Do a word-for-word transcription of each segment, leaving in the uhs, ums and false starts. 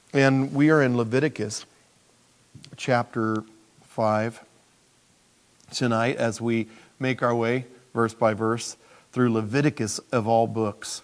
And we are in Leviticus chapter five tonight as we make our way verse by verse through Leviticus of all books.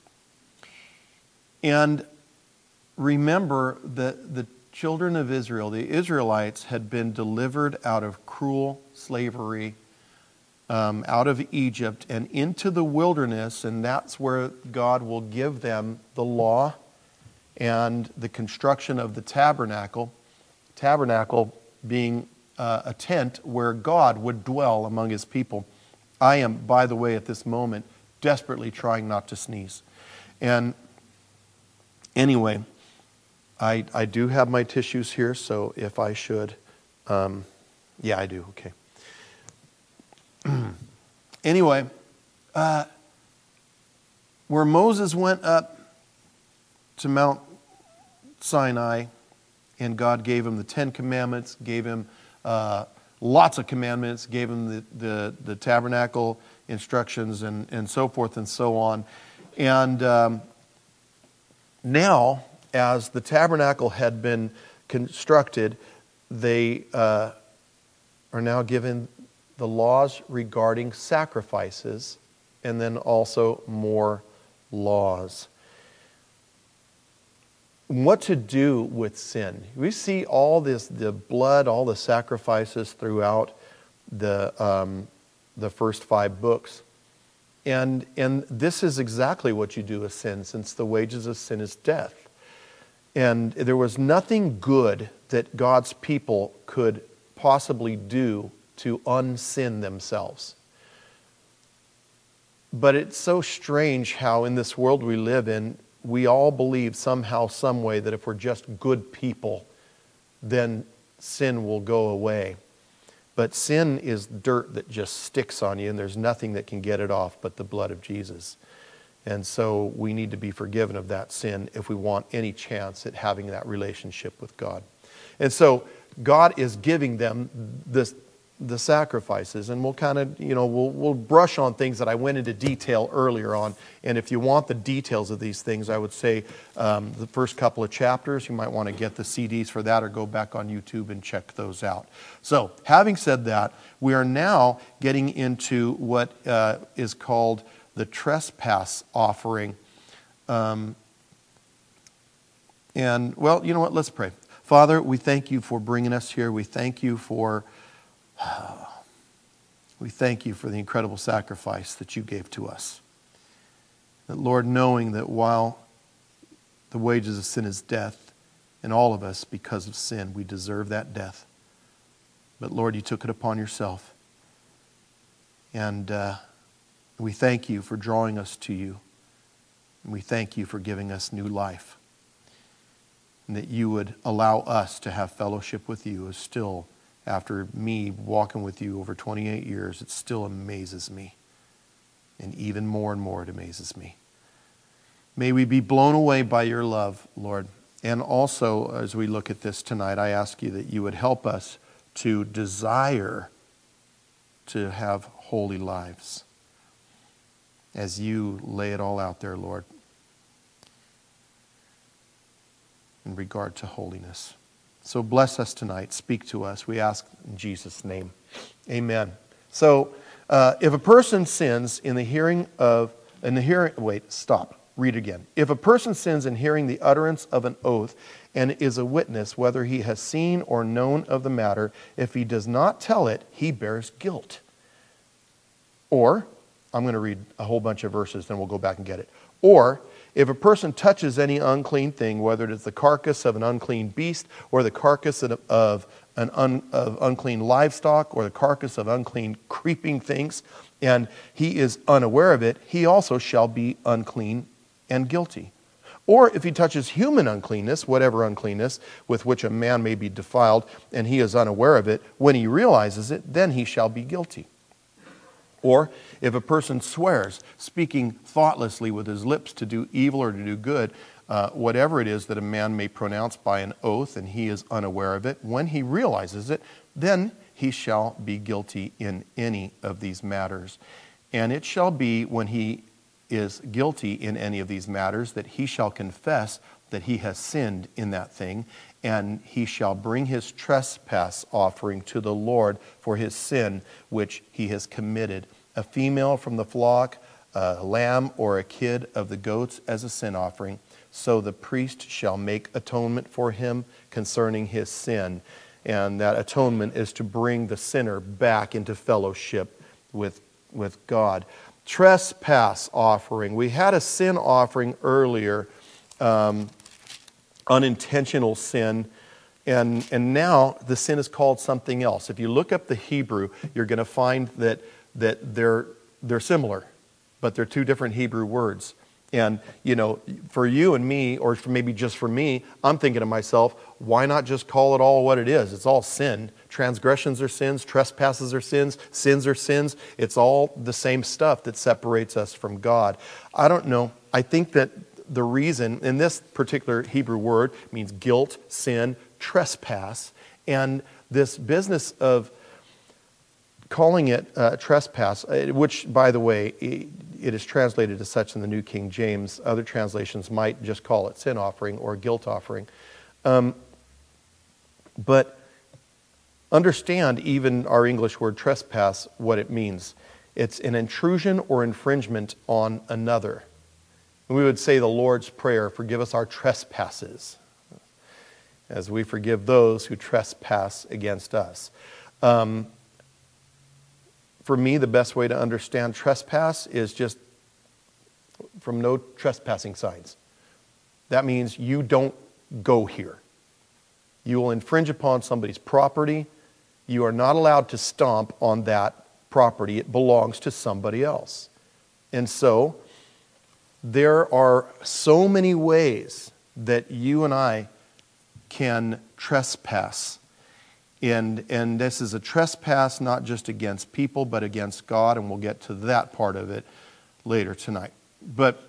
And remember that the children of Israel, the Israelites, had been delivered out of cruel slavery um, out of Egypt and into the wilderness, and that's where God will give them the law and the construction of the tabernacle. Tabernacle being uh, a tent where God would dwell among His people. I am, by the way, at this moment, desperately trying not to sneeze. And anyway, I, I do have my tissues here, so if I should, um, yeah, I do, okay. Anyway, uh, where Moses went up to Mount Sinai, and God gave him the Ten Commandments, gave him uh, lots of commandments, gave him the, the, the tabernacle instructions, and, and so forth and so on. And um, now, as the tabernacle had been constructed, they uh, are now given the laws regarding sacrifices, and then also more laws. What to do with sin. We see all this, the blood, all the sacrifices throughout the um, the first five books. And, and this is exactly what you do with sin, since the wages of sin is death. And there was nothing good that God's people could possibly do to unsin themselves. But it's so strange how in this world we live in, we all believe somehow, some way, that if we're just good people, then sin will go away. But sin is dirt that just sticks on you, and there's nothing that can get it off but the blood of Jesus. And so we need to be forgiven of that sin if we want any chance at having that relationship with God. And so God is giving them this, the sacrifices, and we'll kind of, you know, we'll, we'll brush on things that I went into detail earlier on. And if you want the details of these things, I would say um, the first couple of chapters, you might want to get the C Ds for that or go back on YouTube and check those out. So, having said that, we are now getting into what uh, is called the trespass offering. Um, and, well, you know what? Let's pray. Father, we thank you for bringing us here. We thank you for We thank you for the incredible sacrifice that you gave to us. That, Lord, knowing that while the wages of sin is death, and all of us, because of sin, we deserve that death. But, Lord, you took it upon yourself. And uh, we thank you for drawing us to you. And we thank you for giving us new life. And that you would allow us to have fellowship with you is still, after me walking with you over twenty-eight years, it still amazes me. And even more and more it amazes me. May we be blown away by your love, Lord. And also, as we look at this tonight, I ask you that you would help us to desire to have holy lives as you lay it all out there, Lord, in regard to holiness. So bless us tonight. Speak to us. We ask in Jesus' name. Amen. So uh, if a person sins in the hearing of, in the hearing, wait, stop. Read again. If a person sins in hearing the utterance of an oath and is a witness, whether he has seen or known of the matter, if he does not tell it, he bears guilt. Or, I'm going to read a whole bunch of verses, then we'll go back and get it. Or, if a person touches any unclean thing, whether it is the carcass of an unclean beast, or the carcass of, of, an un, of unclean livestock, or the carcass of unclean creeping things, and he is unaware of it, he also shall be unclean and guilty. Or if he touches human uncleanness, whatever uncleanness with which a man may be defiled, and he is unaware of it, when he realizes it, then he shall be guilty. Or if a person swears, speaking thoughtlessly with his lips to do evil or to do good, uh, whatever it is that a man may pronounce by an oath, and he is unaware of it, when he realizes it, then he shall be guilty in any of these matters. And it shall be when he is guilty in any of these matters that he shall confess that he has sinned in that thing, and he shall bring his trespass offering to the Lord for his sin which he has committed, a female from the flock, a lamb or a kid of the goats as a sin offering. So the priest shall make atonement for him concerning his sin. And that atonement is to bring the sinner back into fellowship with, with God. Trespass offering. We had a sin offering earlier, um, unintentional sin. And, and now the sin is called something else. If you look up the Hebrew, you're going to find that, that they're, they're similar, but they're two different Hebrew words. And, you know, for you and me, or for maybe just for me, I'm thinking to myself, why not just call it all what it is? It's all sin. Transgressions are sins. Trespasses are sins. Sins are sins. It's all the same stuff that separates us from God. I don't know. I think that the reason, in this particular Hebrew word, means guilt, sin, trespass. And this business of calling it uh, trespass, which, by the way, it is translated as such in the New King James. Other translations might just call it sin offering or guilt offering. Um, but understand even our English word trespass, what it means. It's an intrusion or infringement on another. And we would say the Lord's Prayer, forgive us our trespasses, as we forgive those who trespass against us. Um, For me, the best way to understand trespass is just from no trespassing signs. That means you don't go here. You will infringe upon somebody's property. You are not allowed to stomp on that property. It belongs to somebody else. And so, there are so many ways that you and I can trespass. And, and this is a trespass not just against people, but against God, and we'll get to that part of it later tonight. But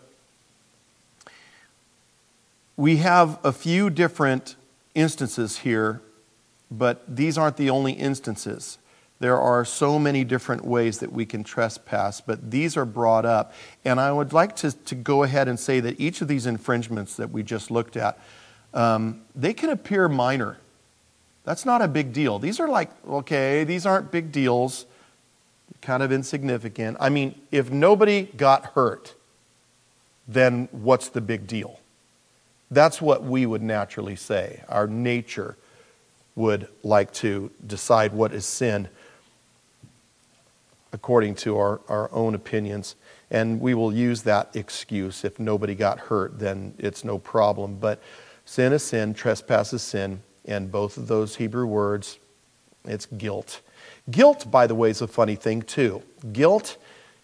we have a few different instances here, but these aren't the only instances. There are so many different ways that we can trespass, but these are brought up. And I would like to, to go ahead and say that each of these infringements that we just looked at, um, they can appear minor. That's not a big deal. These are like, okay, these aren't big deals, kind of insignificant. I mean, if nobody got hurt, then what's the big deal? That's what we would naturally say. Our nature would like to decide what is sin according to our, our own opinions. And we will use that excuse. If nobody got hurt, then it's no problem. But sin is sin, trespass is sin. And both of those Hebrew words, it's guilt. Guilt, by the way, is a funny thing too. Guilt,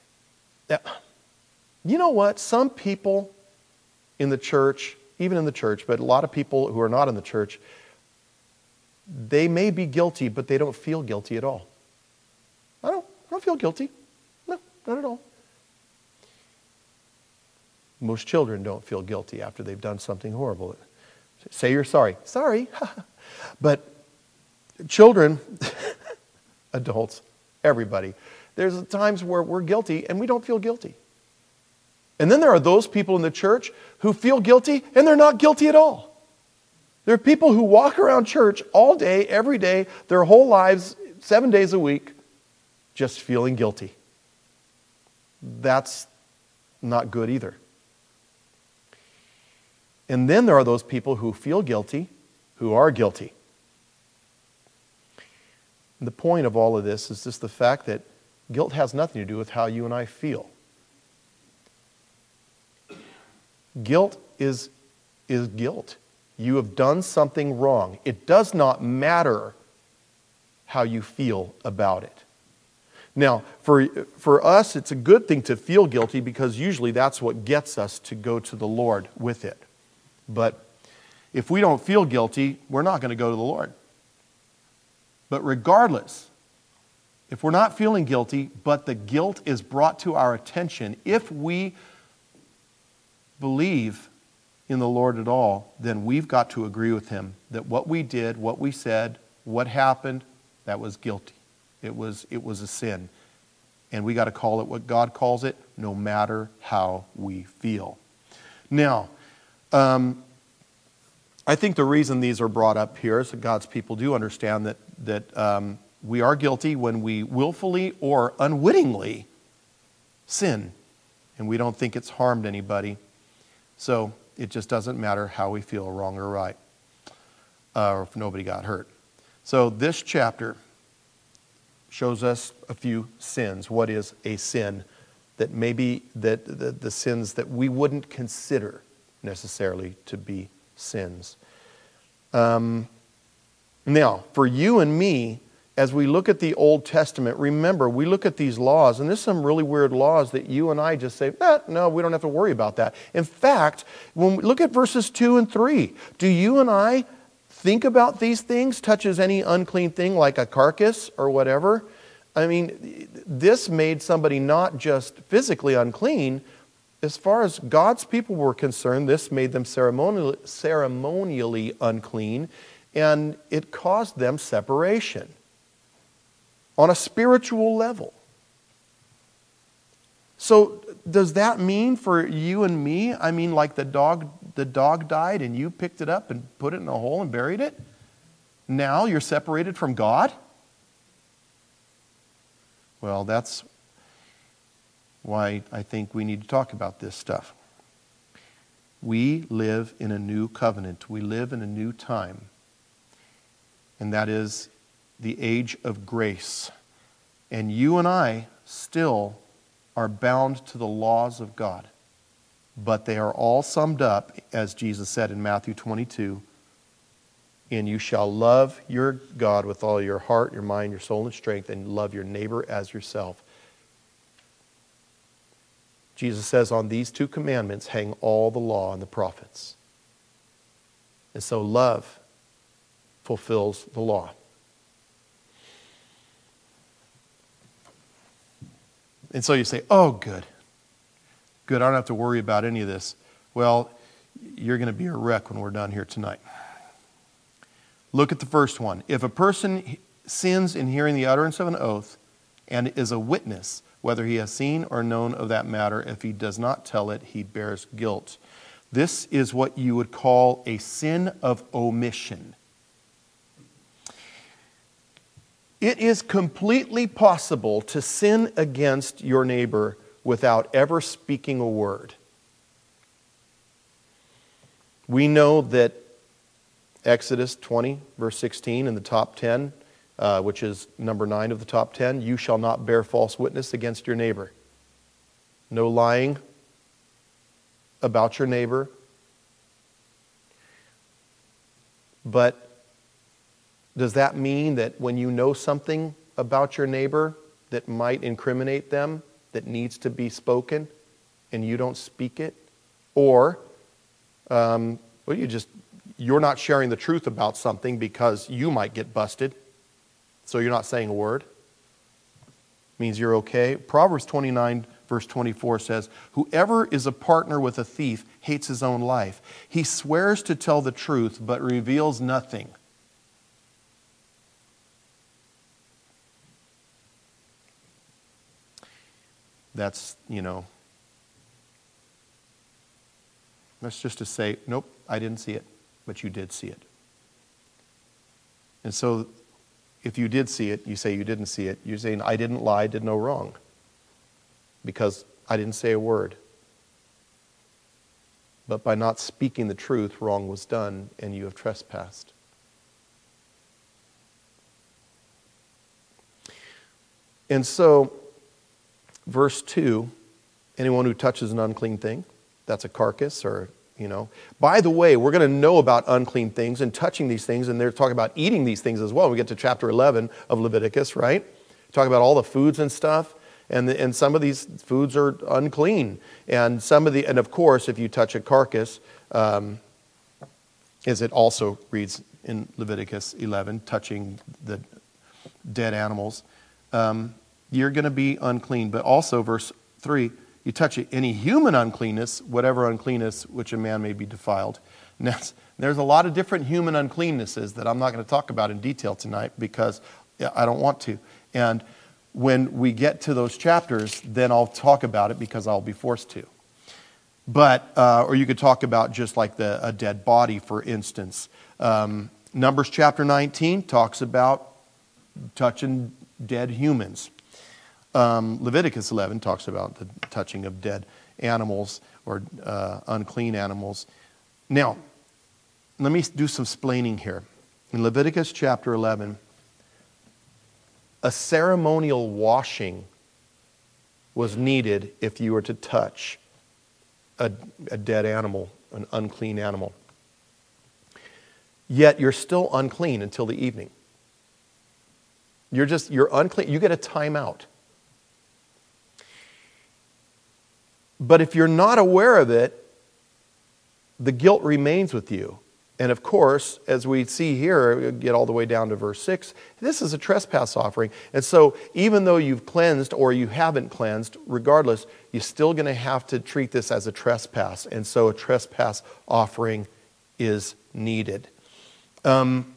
you know what? Some people in the church, even in the church, but a lot of people who are not in the church, they may be guilty, but they don't feel guilty at all. I don't, I don't feel guilty. No, not at all. Most children don't feel guilty after they've done something horrible. Say you're sorry. Sorry. But children, adults, everybody, there's times where we're guilty and we don't feel guilty. And then there are those people in the church who feel guilty and they're not guilty at all. There are people who walk around church all day, every day, their whole lives, seven days a week, just feeling guilty. That's not good either. And then there are those people who feel guilty, who are guilty. And the point of all of this is just the fact that guilt has nothing to do with how you and I feel. Guilt is, is guilt. You have done something wrong. It does not matter how you feel about it. Now, for, for us, it's a good thing to feel guilty because usually that's what gets us to go to the Lord with it. But if we don't feel guilty, we're not going to go to the Lord. But regardless, if we're not feeling guilty, but the guilt is brought to our attention, if we believe in the Lord at all, then we've got to agree with Him that what we did, what we said, what happened, that was guilty. It was, it was a sin. And we got to call it what God calls it, no matter how we feel. Now, Um, I think the reason these are brought up here is that God's people do understand that, that um, we are guilty when we willfully or unwittingly sin, and we don't think it's harmed anybody. So it just doesn't matter how we feel, wrong or right, uh, or if nobody got hurt. So this chapter shows us a few sins. What is a sin? That maybe that the, the sins that we wouldn't consider necessarily to be sins. Um, now, for you and me, as we look at the Old Testament, remember, we look at these laws, and there's some really weird laws that you and I just say, eh, no, we don't have to worry about that. In fact, when we look at verses two and three, do you and I think about these things? Touches any unclean thing like a carcass or whatever? I mean, this made somebody not just physically unclean. As far as God's people were concerned, this made them ceremonially, ceremonially unclean, and it caused them separation on a spiritual level. So does that mean for you and me, I mean, like the dog, the dog died and you picked it up and put it in a hole and buried it? Now you're separated from God? Well, that's why I think we need to talk about this stuff. We live in a new covenant. We live in a new time. And that is the age of grace. And you and I still are bound to the laws of God. But they are all summed up, as Jesus said in Matthew twenty-two, in you shall love your God with all your heart, your mind, your soul, and strength, and love your neighbor as yourself. Jesus says on these two commandments hang all the law and the prophets. And so love fulfills the law. And so you say, oh, good. Good, I don't have to worry about any of this. Well, you're going to be a wreck when we're done here tonight. Look at the first one. If a person sins in hearing the utterance of an oath and is a witness, whether he has seen or known of that matter, if he does not tell it, he bears guilt. This is what you would call a sin of omission. It is completely possible to sin against your neighbor without ever speaking a word. We know that Exodus twenty, verse sixteen, in the top ten, uh, which is number nine of the top ten, you shall not bear false witness against your neighbor. No lying about your neighbor. But does that mean that when you know something about your neighbor that might incriminate them, that needs to be spoken, and you don't speak it? Or, um, well, you just, you're not sharing the truth about something because you might get busted, so you're not saying a word? Means you're okay? Proverbs twenty-nine, verse twenty-four says, whoever is a partner with a thief hates his own life. He swears to tell the truth, but reveals nothing. That's, you know, that's just to say, nope, I didn't see it, but you did see it. And so, if you did see it, you say you didn't see it, you're saying, I didn't lie, did no wrong, because I didn't say a word. But by not speaking the truth, wrong was done, and you have trespassed. And so, verse two, anyone who touches an unclean thing, that's a carcass or, you know. By the way, we're going to know about unclean things and touching these things, and they're talking about eating these things as well. We get to chapter eleven of Leviticus, right? Talk about all the foods and stuff, and the, and some of these foods are unclean. And some of the, and of course, if you touch a carcass, um, as it also reads in Leviticus eleven, touching the dead animals, um, you're going to be unclean. But also, verse three, you touch any human uncleanness, whatever uncleanness which a man may be defiled. Now, there's a lot of different human uncleannesses that I'm not going to talk about in detail tonight because I don't want to. And when we get to those chapters, then I'll talk about it because I'll be forced to. But, uh, or you could talk about just like the, a dead body, for instance. Um, Numbers chapter nineteen talks about touching dead humans. Um, Leviticus eleven talks about the touching of dead animals or uh, unclean animals. Now, let me do some splaining here. In Leviticus chapter eleven, a ceremonial washing was needed if you were to touch a, a dead animal, an unclean animal. Yet you're still unclean until the evening. You're just, you're unclean. You get a timeout. But if you're not aware of it, the guilt remains with you. And of course, as we see here, get all the way down to verse six, this is a trespass offering. And so even though you've cleansed or you haven't cleansed, regardless, you're still going to have to treat this as a trespass. And so a trespass offering is needed. Um,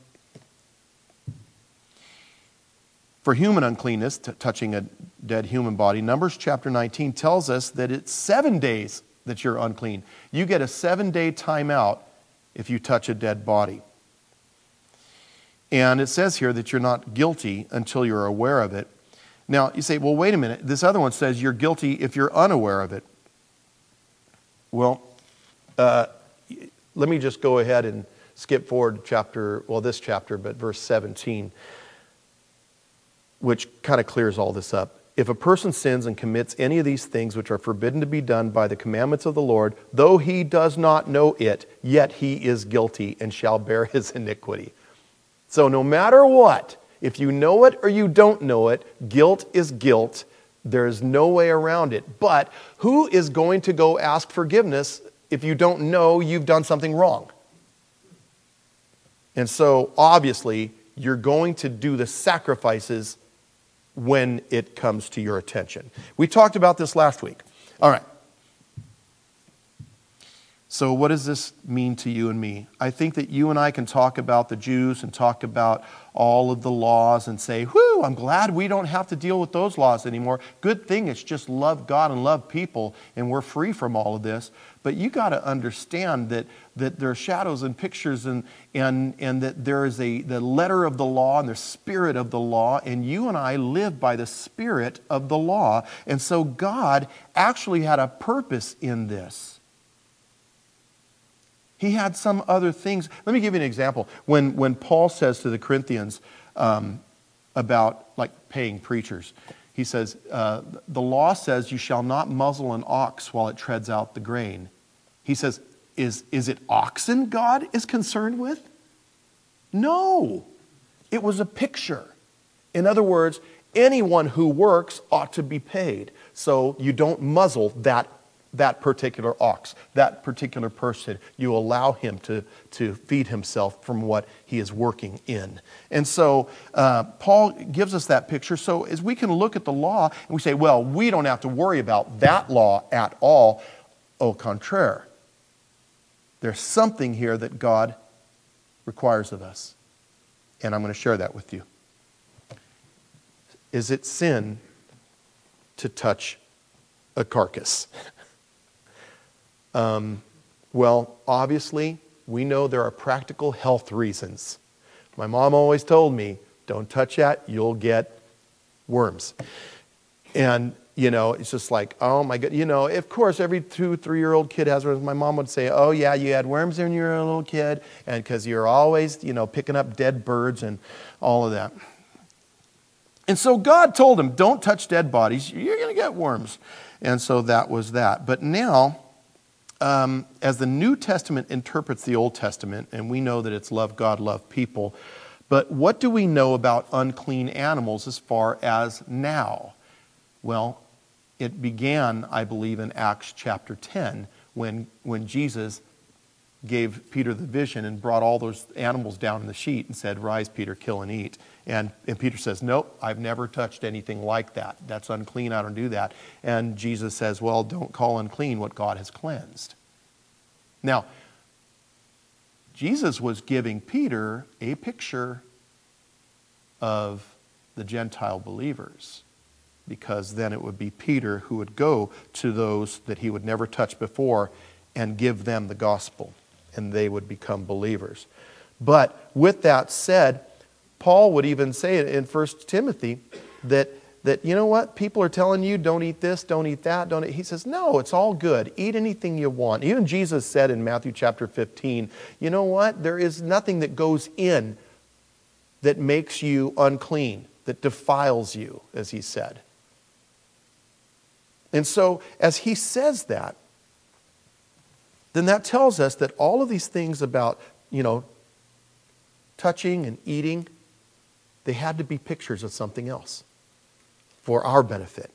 for human uncleanness, t- touching a dead human body, Numbers chapter nineteen tells us that it's seven days that you're unclean. You get a seven-day timeout if you touch a dead body. And it says here that you're not guilty until you're aware of it. Now, you say, well, wait a minute. This other one says you're guilty if you're unaware of it. Well, uh, let me just go ahead and skip forward to chapter, well, this chapter, but verse seventeen, which kind of clears all this up. If a person sins and commits any of these things which are forbidden to be done by the commandments of the Lord, though he does not know it, yet he is guilty and shall bear his iniquity. So no matter what, if you know it or you don't know it, guilt is guilt. There is no way around it. But who is going to go ask forgiveness if you don't know you've done something wrong? And so obviously you're going to do the sacrifices when it comes to your attention. We talked about this last week. All right. So what does this mean to you and me? I think that you and I can talk about the Jews and talk about all of the laws and say, whew, I'm glad we don't have to deal with those laws anymore. Good thing it's just love God and love people and we're free from all of this. But you got to understand that that there are shadows and pictures and and and that there is a the letter of the law and the spirit of the law, and you and I live by the spirit of the law. And so God actually had a purpose in this. He had some other things. Let me give you an example. When when Paul says to the Corinthians um, about like paying preachers, he says, uh, the law says you shall not muzzle an ox while it treads out the grain. He says, is, is it oxen God is concerned with? No. It was a picture. In other words, anyone who works ought to be paid. So you don't muzzle that that particular ox, that particular person. You allow him to, to feed himself from what he is working in. And so uh, Paul gives us that picture. So as we can look at the law and we say, well, we don't have to worry about that law at all. Au contraire. There's something here that God requires of us. And I'm going to share that with you. Is it sin to touch a carcass? Um, well, obviously, we know there are practical health reasons. My mom always told me, don't touch that, you'll get worms. And, you know, it's just like, oh my God, you know, of course, every two, three-year-old kid has worms. My mom would say, oh yeah, you had worms when you were a little kid, and because you're always, you know, picking up dead birds and all of that. And so God told him, don't touch dead bodies, you're going to get worms. And so that was that. But now, Um, as the New Testament interprets the Old Testament, and we know that it's love God, love people, but what do we know about unclean animals as far as now? Well, it began, I believe, in Acts chapter ten, when, when Jesus gave Peter the vision and brought all those animals down in the sheet and said, rise, Peter, kill and eat. And, and Peter says, nope, I've never touched anything like that. That's unclean, I don't do that. And Jesus says, well, don't call unclean what God has cleansed. Now, Jesus was giving Peter a picture of the Gentile believers. because then it would be Peter who would go to those that he would never touch before and give them the gospel, and they would become believers. But with that said, Paul would even say it in First Timothy that, that, you know what, people are telling you, don't eat this, don't eat that, don't eat. He says, no, it's all good. Eat anything you want. Even Jesus said in Matthew chapter fifteen, you know what, there is nothing that goes in that makes you unclean, that defiles you, as he said. And so, as he says that, then that tells us that all of these things about, you know, touching and eating, they had to be pictures of something else for our benefit.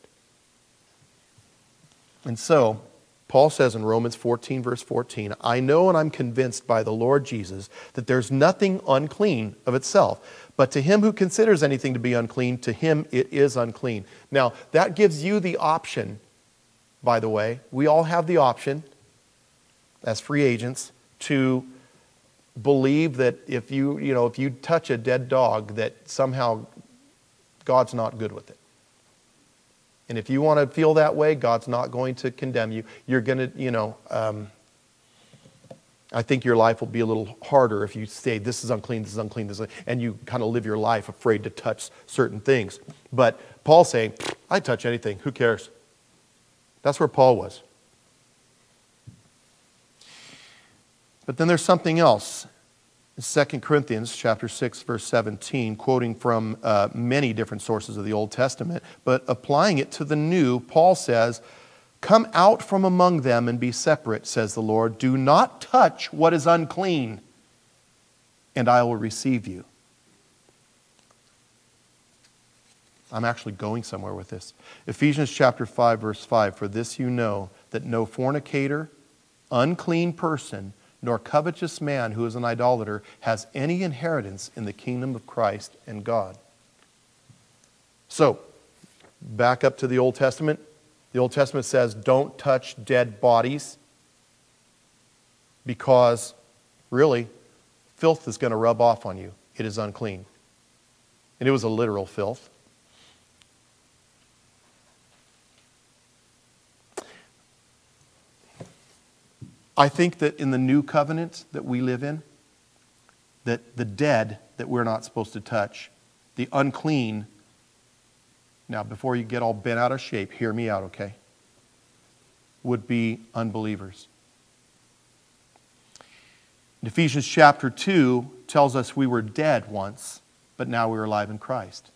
And so, Paul says in Romans fourteen, verse fourteen, I know and I'm convinced by the Lord Jesus that there's nothing unclean of itself, but to him who considers anything to be unclean, to him it is unclean. Now, that gives you the option, by the way. We all have the option, as free agents, to believe that if you, you know, if you touch a dead dog, that somehow God's not good with it. And if you want to feel that way, God's not going to condemn you. You're going to, you know, um, I think your life will be a little harder if you say, this is unclean, this is unclean, this is unclean, and you kind of live your life afraid to touch certain things. But Paul's saying, I touch anything, who cares? That's where Paul was. But then there's something else. In Second Corinthians chapter six, verse seventeen, quoting from uh, many different sources of the Old Testament, but applying it to the New, Paul says, come out from among them and be separate, says the Lord. Do not touch what is unclean, and I will receive you. I'm actually going somewhere with this. Ephesians chapter five, verse five, for this you know, that no fornicator, unclean person, nor covetous man who is an idolater has any inheritance in the kingdom of Christ and God. So, back up to the Old Testament. The Old Testament says, don't touch dead bodies because, really, filth is going to rub off on you. It is unclean. And it was a literal filth. I think that in the new covenant that we live in, that the dead that we're not supposed to touch, the unclean, now before you get all bent out of shape, hear me out, okay, would be unbelievers. And Ephesians chapter two tells us we were dead once, but now we're alive in Christ.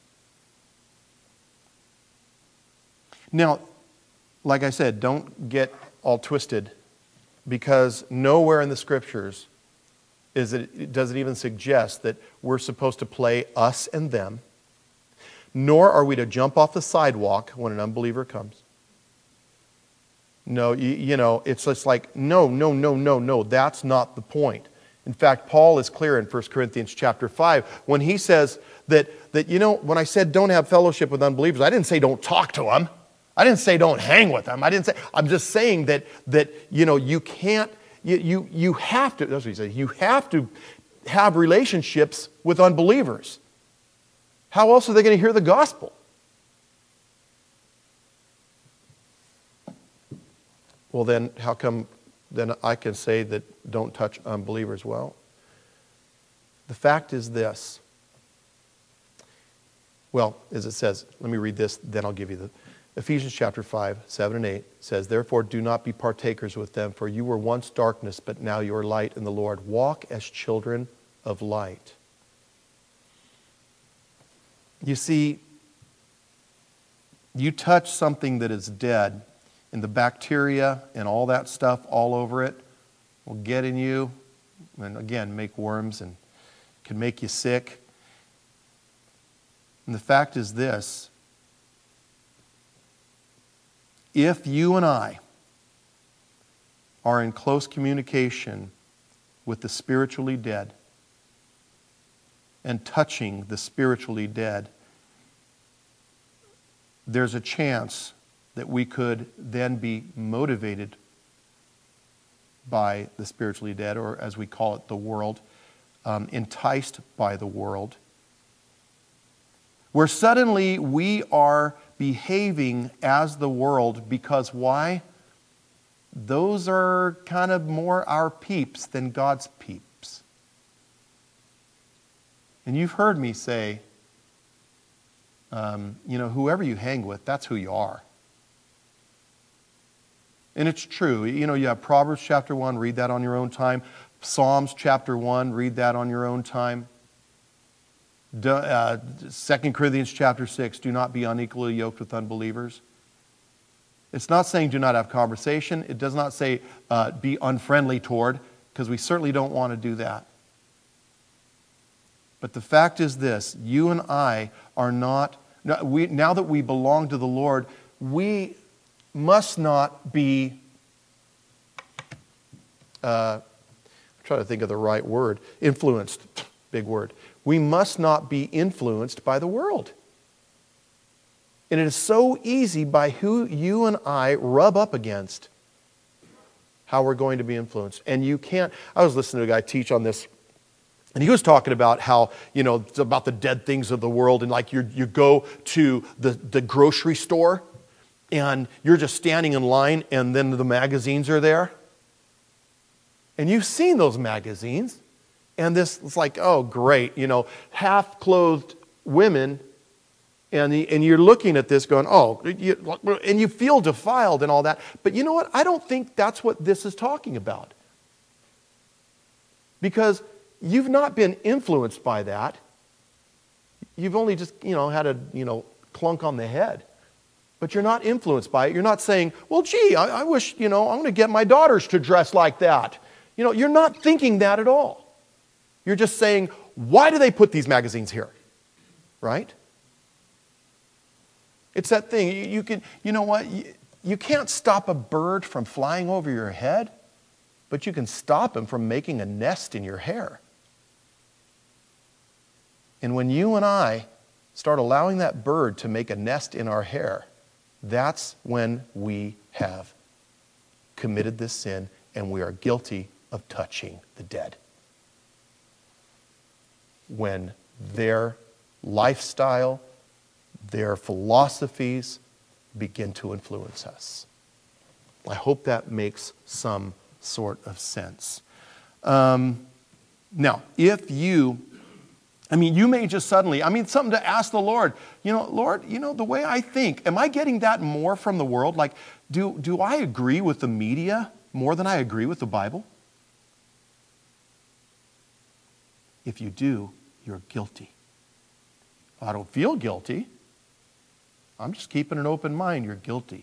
Now, like I said, don't get all twisted, because nowhere in the Scriptures is it, does it even suggest that we're supposed to play us and them, nor are we to jump off the sidewalk when an unbeliever comes. No, you, you know, it's just like, no, no, no, no, no, that's not the point. In fact, Paul is clear in First Corinthians chapter five when he says that, that, you know, when I said don't have fellowship with unbelievers, I didn't say don't talk to them. I didn't say don't hang with them. I didn't say, I'm just saying that, that you know, you can't, you, you, you have to, that's what he said, you have to have relationships with unbelievers. How else are they going to hear the gospel? Well, then, how come then I can say that don't touch unbelievers? Well, the fact is this. Well, as it says, let me read this, then I'll give you the... Ephesians chapter five, seven and eight says, therefore do not be partakers with them, for you were once darkness, but now you are light in the Lord. Walk as children of light. You see, you touch something that is dead, and the bacteria and all that stuff all over it will get in you, and again, make worms and can make you sick. And the fact is this, if you and I are in close communication with the spiritually dead and touching the spiritually dead, there's a chance that we could then be motivated by the spiritually dead, or as we call it, the world, um, enticed by the world, where suddenly we are behaving as the world, because why? Those are kind of more our peeps than God's peeps. And you've heard me say, um, you know, whoever you hang with, that's who you are. And it's true. You know, you have Proverbs chapter one, read that on your own time. Psalms chapter one, read that on your own time. Do, uh, Second Corinthians chapter six, do not be unequally yoked with unbelievers. It's not saying do not have conversation. It does not say uh, be unfriendly toward, because we certainly don't want to do that. But the fact is this, you and I are not, we, now that we belong to the Lord, we must not be, uh, I'm trying to think of the right word, influenced, big word. We must not be influenced by the world. And it is so easy by who you and I rub up against how we're going to be influenced. And you can't, I was listening to a guy teach on this, and he was talking about how, you know, it's about the dead things of the world, and like you you go to the, the grocery store, and you're just standing in line, and then the magazines are there. And you've seen those magazines, and this, it's like, oh, great, you know, half-clothed women, and, the, and you're looking at this going, oh, you, and you feel defiled and all that. But you know what? I don't think that's what this is talking about. Because you've not been influenced by that. You've only just, you know, had a, you know, clunk on the head. But you're not influenced by it. You're not saying, well, gee, I, I wish, you know, I'm going to get my daughters to dress like that. You know, you're not thinking that at all. You're just saying, why do they put these magazines here? Right? It's that thing. You, you can, you know what? You, you can't stop a bird from flying over your head, but you can stop him from making a nest in your hair. And when you and I start allowing that bird to make a nest in our hair, that's when we have committed this sin and we are guilty of touching the dead. When their lifestyle, their philosophies begin to influence us. I hope that makes some sort of sense. Um, now, if you I mean, you may just suddenly, I mean, something to ask the Lord, you know, Lord, you know, the way I think, am I getting that more from the world? Like, do, do I agree with the media more than I agree with the Bible? If you do, you're guilty. I don't feel guilty. I'm just keeping an open mind. You're guilty.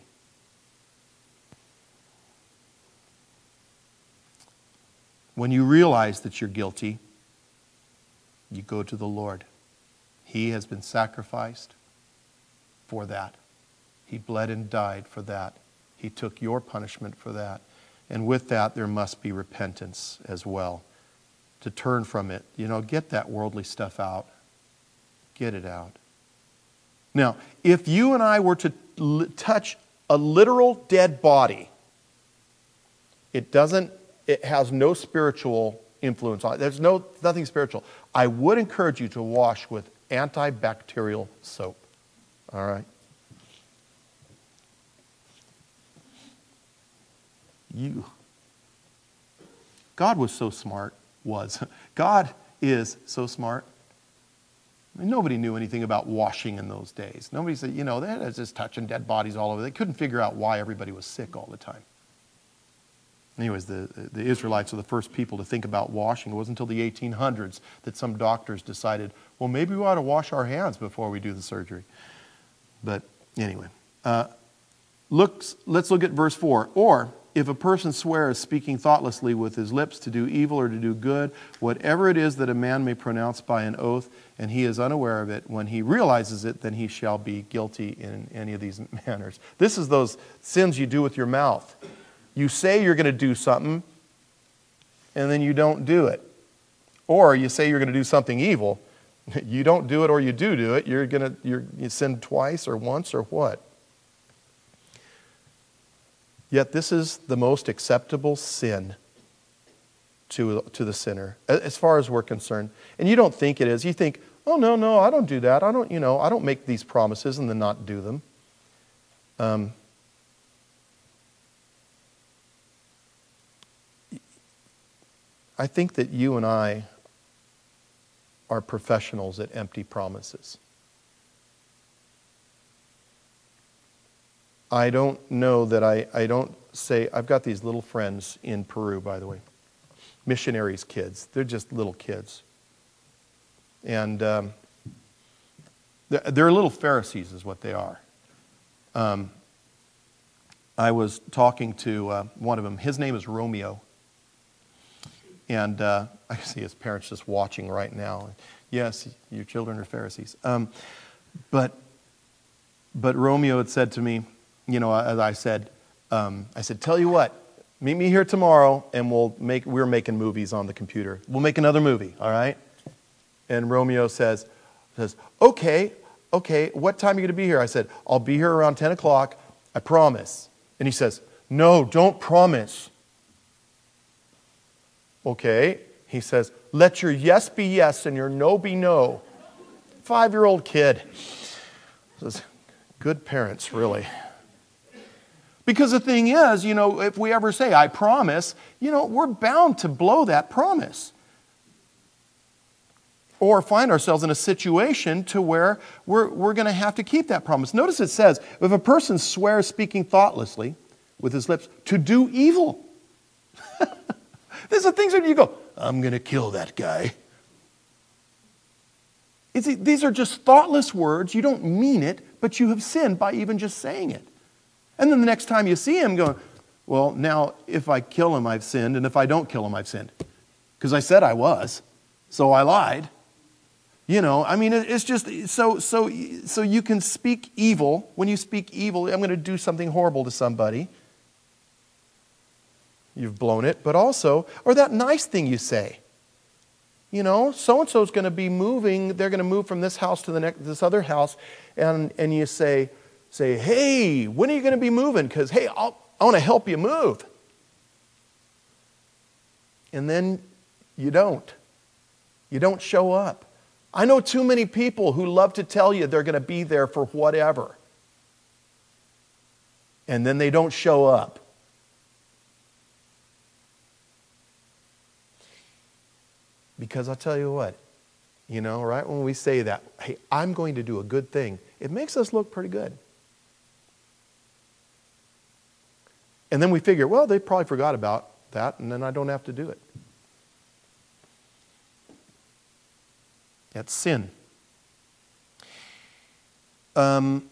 When you realize that you're guilty, you go to the Lord. He has been sacrificed for that. He bled and died for that. He took your punishment for that. And with that, there must be repentance as well. To turn from it. You know, get that worldly stuff out. Get it out. Now, if you and I were to l- touch a literal dead body, it doesn't, it has no spiritual influence on it. There's no nothing spiritual. I would encourage you to wash with antibacterial soap. All right? You. God was so smart. Was. God is so smart. I mean, nobody knew anything about washing in those days. Nobody said, you know, they're just touching dead bodies all over. They couldn't figure out why everybody was sick all the time. Anyways, the, the Israelites are the first people to think about washing. It wasn't until the eighteen hundreds that some doctors decided, well, maybe we ought to wash our hands before we do the surgery. But anyway, uh, looks, let's look at verse four. Or, if a person swears speaking thoughtlessly with his lips to do evil or to do good, whatever it is that a man may pronounce by an oath, and he is unaware of it, when he realizes it, then he shall be guilty in any of these manners. This is those sins you do with your mouth. You say you're going to do something, and then you don't do it. Or you say you're going to do something evil. You don't do it or you do do it. You're going to you're, you sin twice or once or what? Yet this is the most acceptable sin to, to the sinner, as far as we're concerned. And you don't think it is. You think, oh, no, no, I don't do that. I don't, you know, I don't make these promises and then not do them. Um, I think that you and I are professionals at empty promises. I don't know that I, I don't say, I've got these little friends in Peru, by the way. Missionaries' kids. They're just little kids. And um, they're, they're little Pharisees is what they are. Um, I was talking to uh, one of them. His name is Romeo. And uh, I see his parents just watching right now. Yes, your children are Pharisees. Um, but but Romeo had said to me, you know, as I said, um, I said, tell you what, meet me here tomorrow, and we'll make. We're making movies on the computer. We'll make another movie, all right? And Romeo says, says, okay, okay. What time are you going to be here? I said, I'll be here around ten o'clock. I promise. And he says, no, don't promise. Okay. He says, let your yes be yes and your no be no. Five-year-old kid. Says, good parents, really. Because the thing is, you know, if we ever say, I promise, you know, we're bound to blow that promise. Or find ourselves in a situation to where we're, we're going to have to keep that promise. Notice it says, if a person swears speaking thoughtlessly with his lips to do evil. These are things that you go, I'm going to kill that guy. It's, these are just thoughtless words. You don't mean it, but you have sinned by even just saying it. And then the next time you see him going, well, now if I kill him, I've sinned. And if I don't kill him, I've sinned. Because I said I was, so I lied. You know, I mean, it's just, so so so you can speak evil. When you speak evil, I'm going to do something horrible to somebody. You've blown it. But also, or that nice thing you say. You know, so-and-so is going to be moving. They're going to move from this house to the next, this other house. And, and you say, say, hey, when are you going to be moving? Because, hey, I'll, I want to help you move. And then you don't. You don't show up. I know too many people who love to tell you they're going to be there for whatever. And then they don't show up. Because I'll tell you what, you know, right when we say that, hey, I'm going to do a good thing, it makes us look pretty good. And then we figure, well, they probably forgot about that, and then I don't have to do it. That's sin. Um,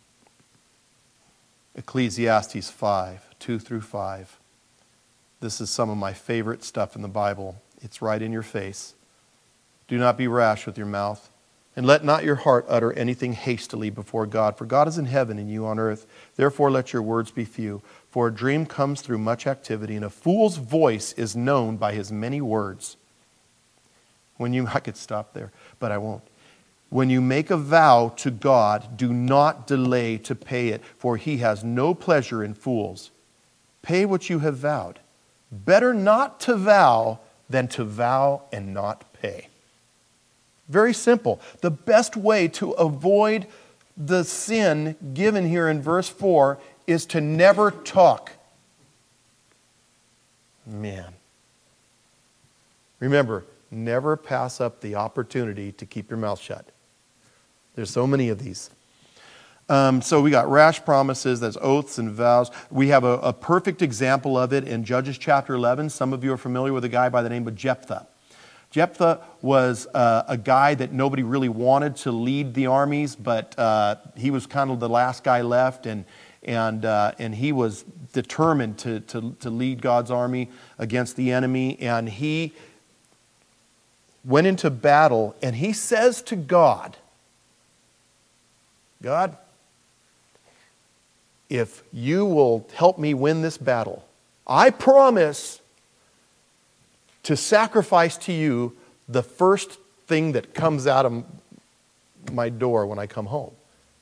Ecclesiastes five, two through five. This is some of my favorite stuff in the Bible. It's right in your face. Do not be rash with your mouth, and let not your heart utter anything hastily before God. For God is in heaven and you on earth. Therefore let your words be few. For a dream comes through much activity, and a fool's voice is known by his many words. When you, I could stop there, but I won't. When you make a vow to God, do not delay to pay it, for he has no pleasure in fools. Pay what you have vowed. Better not to vow than to vow and not pay. Very simple. The best way to avoid the sin given here in verse four is to never talk. Man. Remember, never pass up the opportunity to keep your mouth shut. There's so many of these. Um, so we got rash promises, that's oaths and vows. We have a, a perfect example of it in Judges chapter eleven. Some of you are familiar with a guy by the name of Jephthah. Jephthah was uh, a guy that nobody really wanted to lead the armies, but uh, he was kind of the last guy left, and and uh, and he was determined to, to, to lead God's army against the enemy. And he went into battle, and he says to God, God, if you will help me win this battle, I promise to sacrifice to you the first thing that comes out of my door when I come home.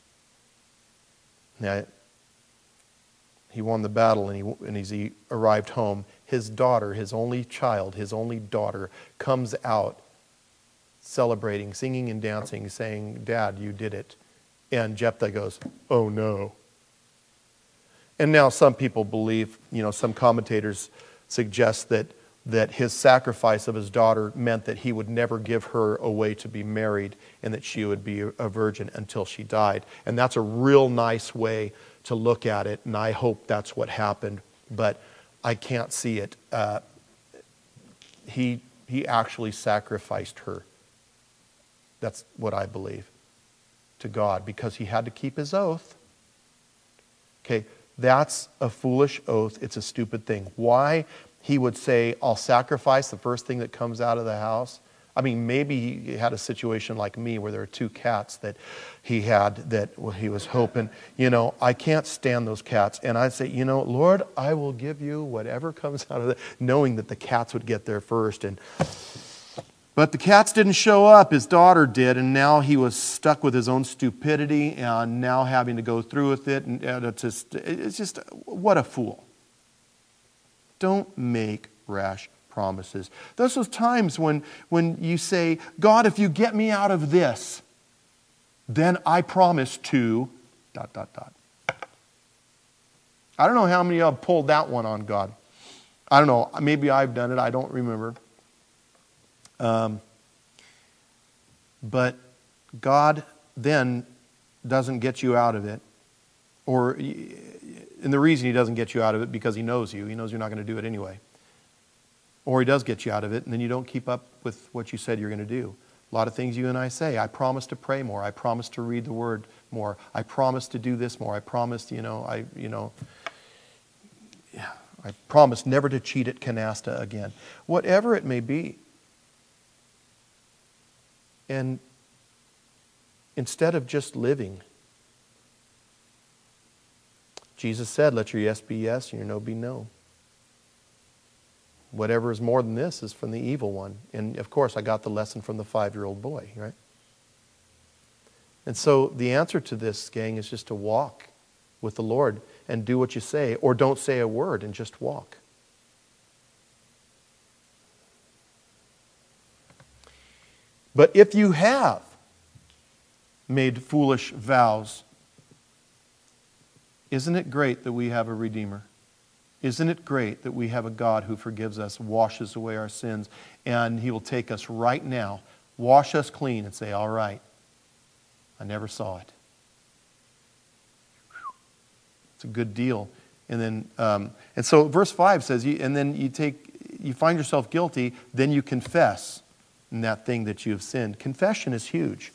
Now, he won the battle, and, he, and as he arrived home, his daughter, his only child, his only daughter, comes out celebrating, singing and dancing, saying, Dad, you did it. And Jephthah goes, oh no. And now some people believe, you know, some commentators suggest that that his sacrifice of his daughter meant that he would never give her away to be married and that she would be a virgin until she died. And that's a real nice way to look at it, and I hope that's what happened, but I can't see it. Uh, he, he actually sacrificed her. That's what I believe, to God, because he had to keep his oath. Okay, that's a foolish oath. It's a stupid thing. Why he would say, I'll sacrifice the first thing that comes out of the house? I mean, maybe he had a situation like me where there are two cats that he had that he was hoping, you know, I can't stand those cats. And I'd say, you know, Lord, I will give you whatever comes out of it, knowing that the cats would get there first. And But the cats didn't show up. His daughter did, and now he was stuck with his own stupidity and now having to go through with it. And it's just, it's just what a fool. Don't make rash promises. Those are times when, when you say, God, if you get me out of this, then I promise to, dot, dot, dot. I don't know how many of you have pulled that one on God. I don't know. Maybe I've done it. I don't remember. Um, but God then doesn't get you out of it. Or, and the reason he doesn't get you out of it because he knows you. He knows you're not going to do it anyway. Or he does get you out of it, and then you don't keep up with what you said you're going to do. A lot of things you and I say. I promise to pray more. I promise to read the Word more. I promise to do this more. I promise, you know, I, you know, yeah, I promise never to cheat at canasta again. Whatever it may be. And instead of just living, Jesus said, let your yes be yes and your no be no. Whatever is more than this is from the evil one. And of course, I got the lesson from the five-year-old boy, right? And so the answer to this, gang, is just to walk with the Lord and do what you say, or don't say a word and just walk. But if you have made foolish vows, isn't it great that we have a Redeemer? Isn't it great that we have a God who forgives us, washes away our sins, and he will take us right now, wash us clean, and say, all right, I never saw it. It's a good deal. And then, um, and so verse five says, and then you take, you find yourself guilty, then you confess in that thing that you have sinned. Confession is huge.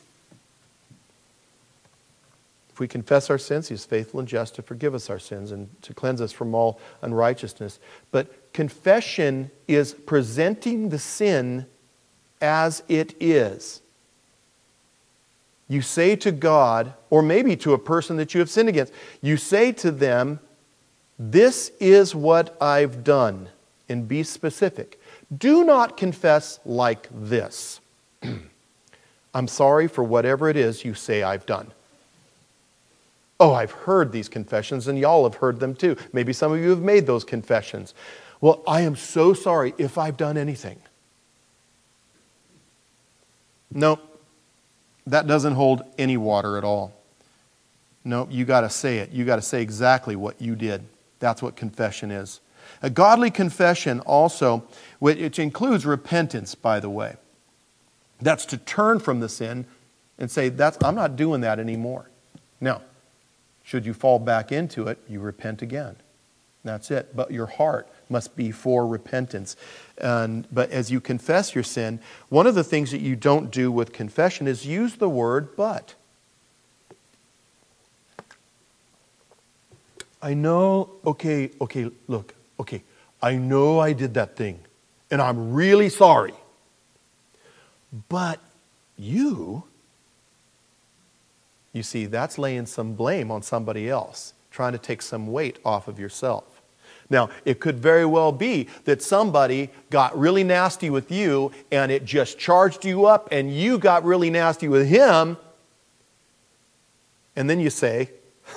If we confess our sins, he is faithful and just to forgive us our sins and to cleanse us from all unrighteousness. But confession is presenting the sin as it is. You say to God, or maybe to a person that you have sinned against, you say to them, this is what I've done, and be specific. Do not confess like this. I'm sorry for whatever it is you say I've done. Oh, I've heard these confessions, and y'all have heard them too. Maybe some of you have made those confessions. Well, I am so sorry if I've done anything. No, that doesn't hold any water at all. No, you got to say it. You got to say exactly what you did. That's what confession is. A godly confession also, which includes repentance, by the way. That's to turn from the sin and say, "That's I'm not doing that anymore." Now, should you fall back into it, you repent again. That's it. But your heart must be for repentance. And, but as you confess your sin, one of the things that you don't do with confession is use the word but. I know, okay, okay, look, okay, I know I did that thing, and I'm really sorry. But you... You see, that's laying some blame on somebody else, trying to take some weight off of yourself. Now, it could very well be that somebody got really nasty with you and it just charged you up and you got really nasty with him. And then you say,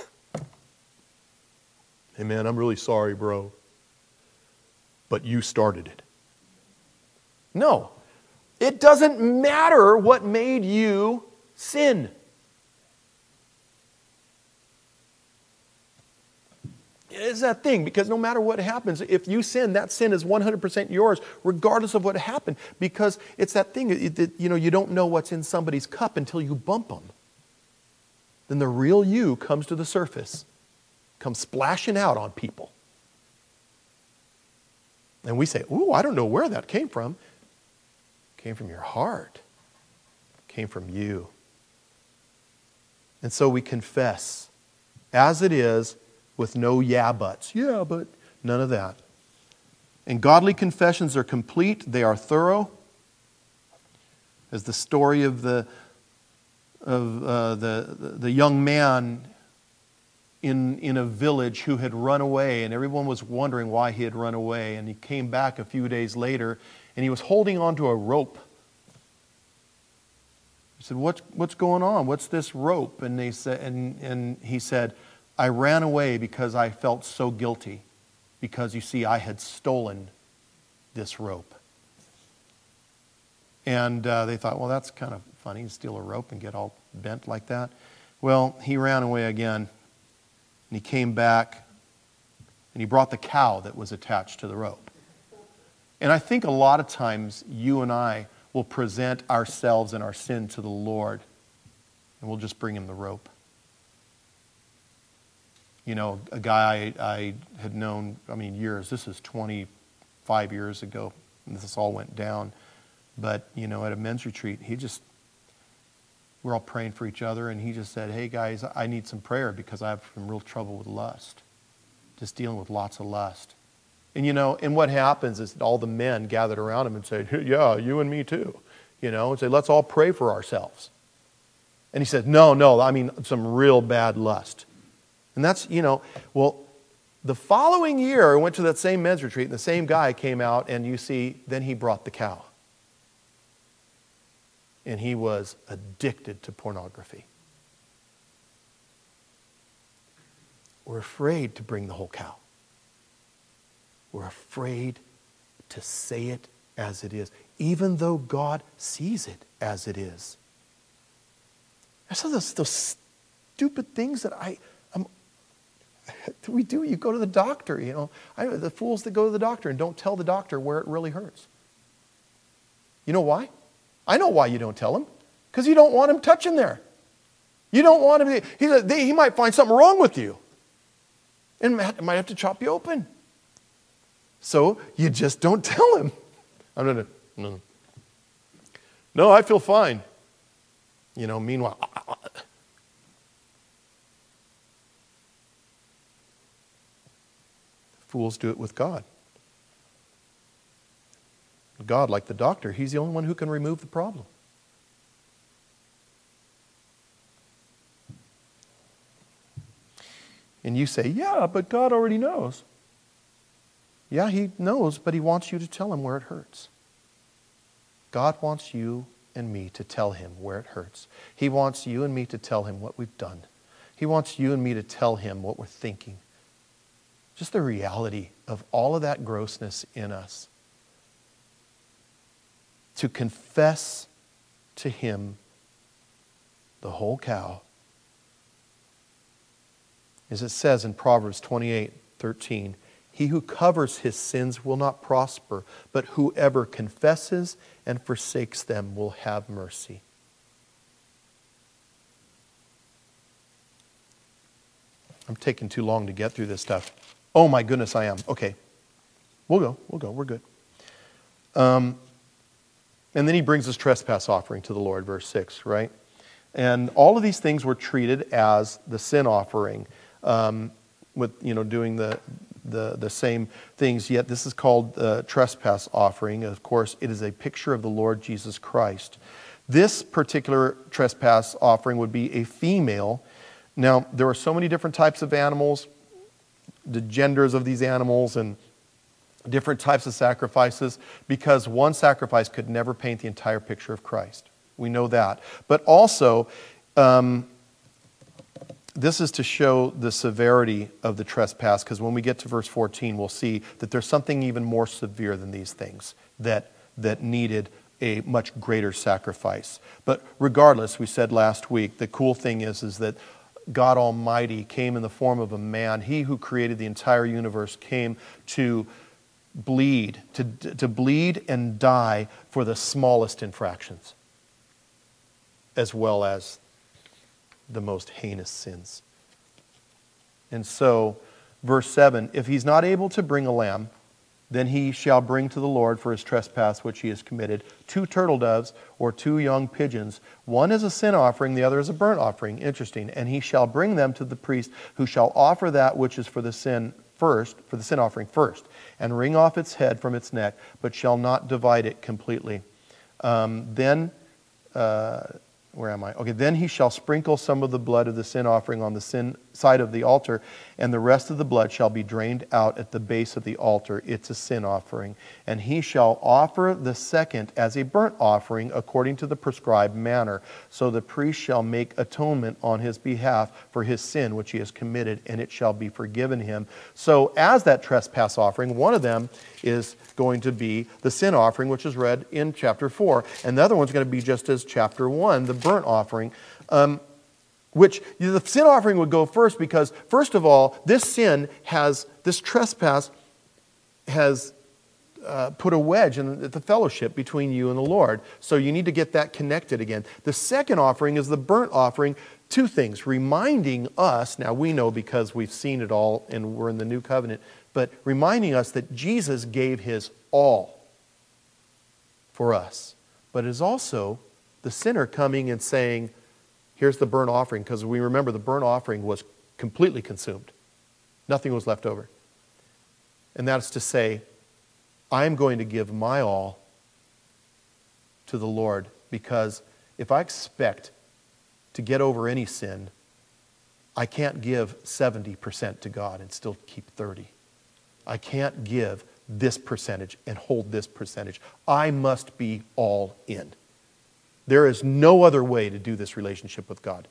hey man, I'm really sorry, bro. But you started it. No, it doesn't matter what made you sin. it's that thing, because no matter what happens, if you sin, that sin is one hundred percent yours, regardless of what happened, because it's that thing, it, it, you know, you don't know what's in somebody's cup until you bump them. Then the real you comes to the surface, comes splashing out on people. And we say, ooh, I don't know where that came from. It came from your heart. It came from you. And so we confess as it is, with no yeah buts. Yeah, but none of that. And godly confessions are complete. They are thorough. As the story of the of uh, the the young man in in a village who had run away, and everyone was wondering why he had run away. And he came back a few days later, and he was holding onto a rope. He said, "What's what's going on? What's this rope?" And they said, and and he said, "I ran away because I felt so guilty, because you see, I had stolen this rope." And uh, they thought, well, that's kind of funny to steal a rope and get all bent like that. Well, he ran away again, and he came back, and he brought the cow that was attached to the rope. And I think a lot of times you and I will present ourselves and our sin to the Lord, and we'll just bring him the rope. You know, a guy I, I had known, I mean, years, this is twenty-five years ago, and this all went down. But, you know, at a men's retreat, he just, we're all praying for each other, and he just said, hey guys, I need some prayer because I have some real trouble with lust. Just dealing with lots of lust. And, you know, and what happens is all the men gathered around him and said, yeah, you and me too. You know, and say, let's all pray for ourselves. And he said, no, no, I mean some real bad lust. And that's, you know, well, the following year, I went to that same men's retreat, and the same guy came out, and you see, then he brought the cow. And he was addicted to pornography. We're afraid to bring the whole cow. We're afraid to say it as it is, even though God sees it as it is. I saw those, those stupid things that I... we do. You go to the doctor, you know. I know the fools that go to the doctor and don't tell the doctor where it really hurts. You know why? I know why you don't tell him. Because you don't want him touching there. You don't want him. He, they, he might find something wrong with you, and might have to chop you open. So you just don't tell him. I'm gonna no. No, I feel fine. You know. Meanwhile. Fools do it with God. God, like the doctor, he's the only one who can remove the problem. And you say, yeah, but God already knows. Yeah, he knows, but he wants you to tell him where it hurts. God wants you and me to tell him where it hurts. He wants you and me to tell him what we've done. He wants you and me to tell him what we're thinking. Just the reality of all of that grossness in us. To confess to him the whole cow. As it says in Proverbs twenty-eight thirteen, he who covers his sins will not prosper, but whoever confesses and forsakes them will have mercy. I'm taking too long to get through this stuff. Oh my goodness, I am. Okay. We'll go. We'll go. We're good. Um, and then he brings his trespass offering to the Lord, verse six, right? And all of these things were treated as the sin offering, um, with, you know, doing the, the, the same things. Yet this is called the trespass offering. Of course, it is a picture of the Lord Jesus Christ. This particular trespass offering would be a female. Now, there are so many different types of animals, the genders of these animals, and different types of sacrifices, because one sacrifice could never paint the entire picture of Christ. We know that. But also, um, this is to show the severity of the trespass, because when we get to verse fourteen, we'll see that there's something even more severe than these things that, that needed a much greater sacrifice. But regardless, we said last week, the cool thing is, is that God Almighty came in the form of a man. He who created the entire universe came to bleed, to, to bleed and die for the smallest infractions, as well as the most heinous sins. And so, verse seven, if he's not able to bring a lamb, then he shall bring to the Lord for his trespass which he has committed two turtle doves or two young pigeons. One is a sin offering, the other is a burnt offering. Interesting. And he shall bring them to the priest, who shall offer that which is for the sin first, for the sin offering first, and wring off its head from its neck, but shall not divide it completely. Um, then, uh, where am I? Okay, then he shall sprinkle some of the blood of the sin offering on the sin side of the altar, and the rest of the blood shall be drained out at the base of the altar. It's a sin offering. And he shall offer the second as a burnt offering according to the prescribed manner. So the priest shall make atonement on his behalf for his sin which he has committed, and it shall be forgiven him. So as that trespass offering, one of them is going to be the sin offering, which is read in chapter four. And the other one's going to be just as chapter one, the burnt offering. Um, Which the sin offering would go first because, first of all, this sin has, this trespass has uh, put a wedge in the fellowship between you and the Lord. So you need to get that connected again. The second offering is the burnt offering. Two things, reminding us, now we know because we've seen it all and we're in the new covenant, but reminding us that Jesus gave his all for us. But it is also the sinner coming and saying, here's the burnt offering, because we remember the burnt offering was completely consumed. Nothing was left over. And that's to say, I'm going to give my all to the Lord, because if I expect to get over any sin, I can't give seventy percent to God and still keep thirty. I can't give this percentage and hold this percentage. I must be all in. There is no other way to do this relationship with God.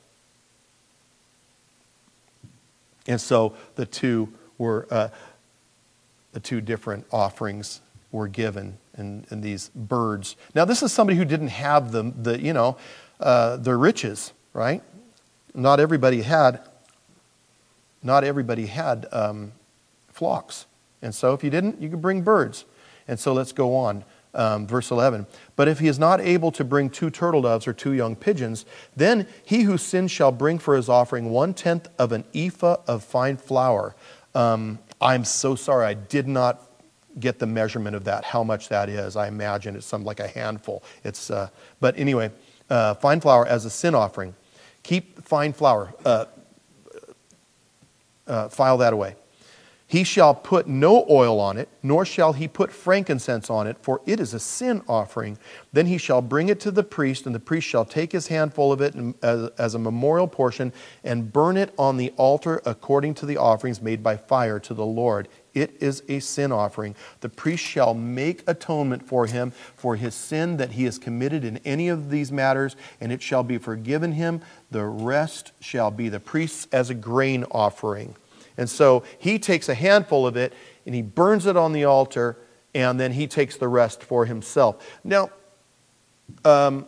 And so the two were uh, the two different offerings were given, and, and these birds. Now this is somebody who didn't have the the you know uh, the riches, right? Not everybody had. Not everybody had um, flocks, and so if you didn't, you could bring birds. And so let's go on. Um, verse eleven, but if he is not able to bring two turtle doves or two young pigeons, then he who sins shall bring for his offering one-tenth of an ephah of fine flour. Um, I'm so sorry, I did not get the measurement of that, how much that is. I imagine it's something like a handful. It's, uh, but anyway, uh, fine flour as a sin offering. Keep fine flour, uh, uh, file that away. He shall put no oil on it, nor shall he put frankincense on it, for it is a sin offering. Then he shall bring it to the priest, and the priest shall take his handful of it as, as a memorial portion and burn it on the altar according to the offerings made by fire to the Lord. It is a sin offering. The priest shall make atonement for him for his sin that he has committed in any of these matters, and it shall be forgiven him. The rest shall be the priest's as a grain offering. And so he takes a handful of it and he burns it on the altar, and then he takes the rest for himself. Now, um,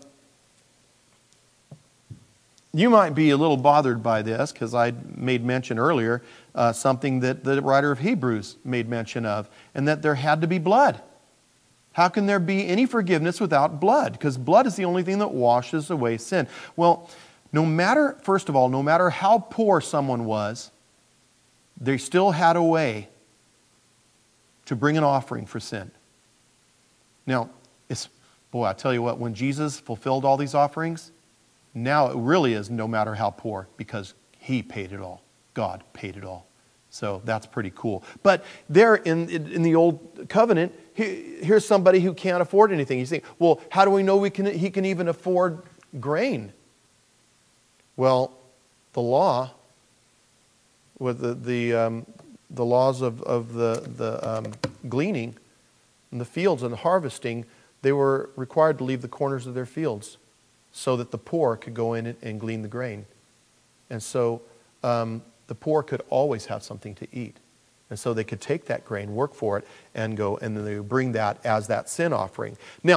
you might be a little bothered by this because I made mention earlier uh, something that the writer of Hebrews made mention of, and that there had to be blood. How can there be any forgiveness without blood? Because blood is the only thing that washes away sin. Well, no matter, first of all, no matter how poor someone was, they still had a way to bring an offering for sin. Now, it's, boy, I tell you what, when Jesus fulfilled all these offerings, now it really is no matter how poor, because he paid it all. God paid it all. So that's pretty cool. But there in, in the old covenant, here's somebody who can't afford anything. You think, well, how do we know we can, he can even afford grain? Well, the law, with the the, um, the laws of, of the, the um, gleaning in the fields and the harvesting, they were required to leave the corners of their fields so that the poor could go in and glean the grain. And so um, the poor could always have something to eat. And so they could take that grain, work for it, and go, and then they would bring that as that sin offering. Now,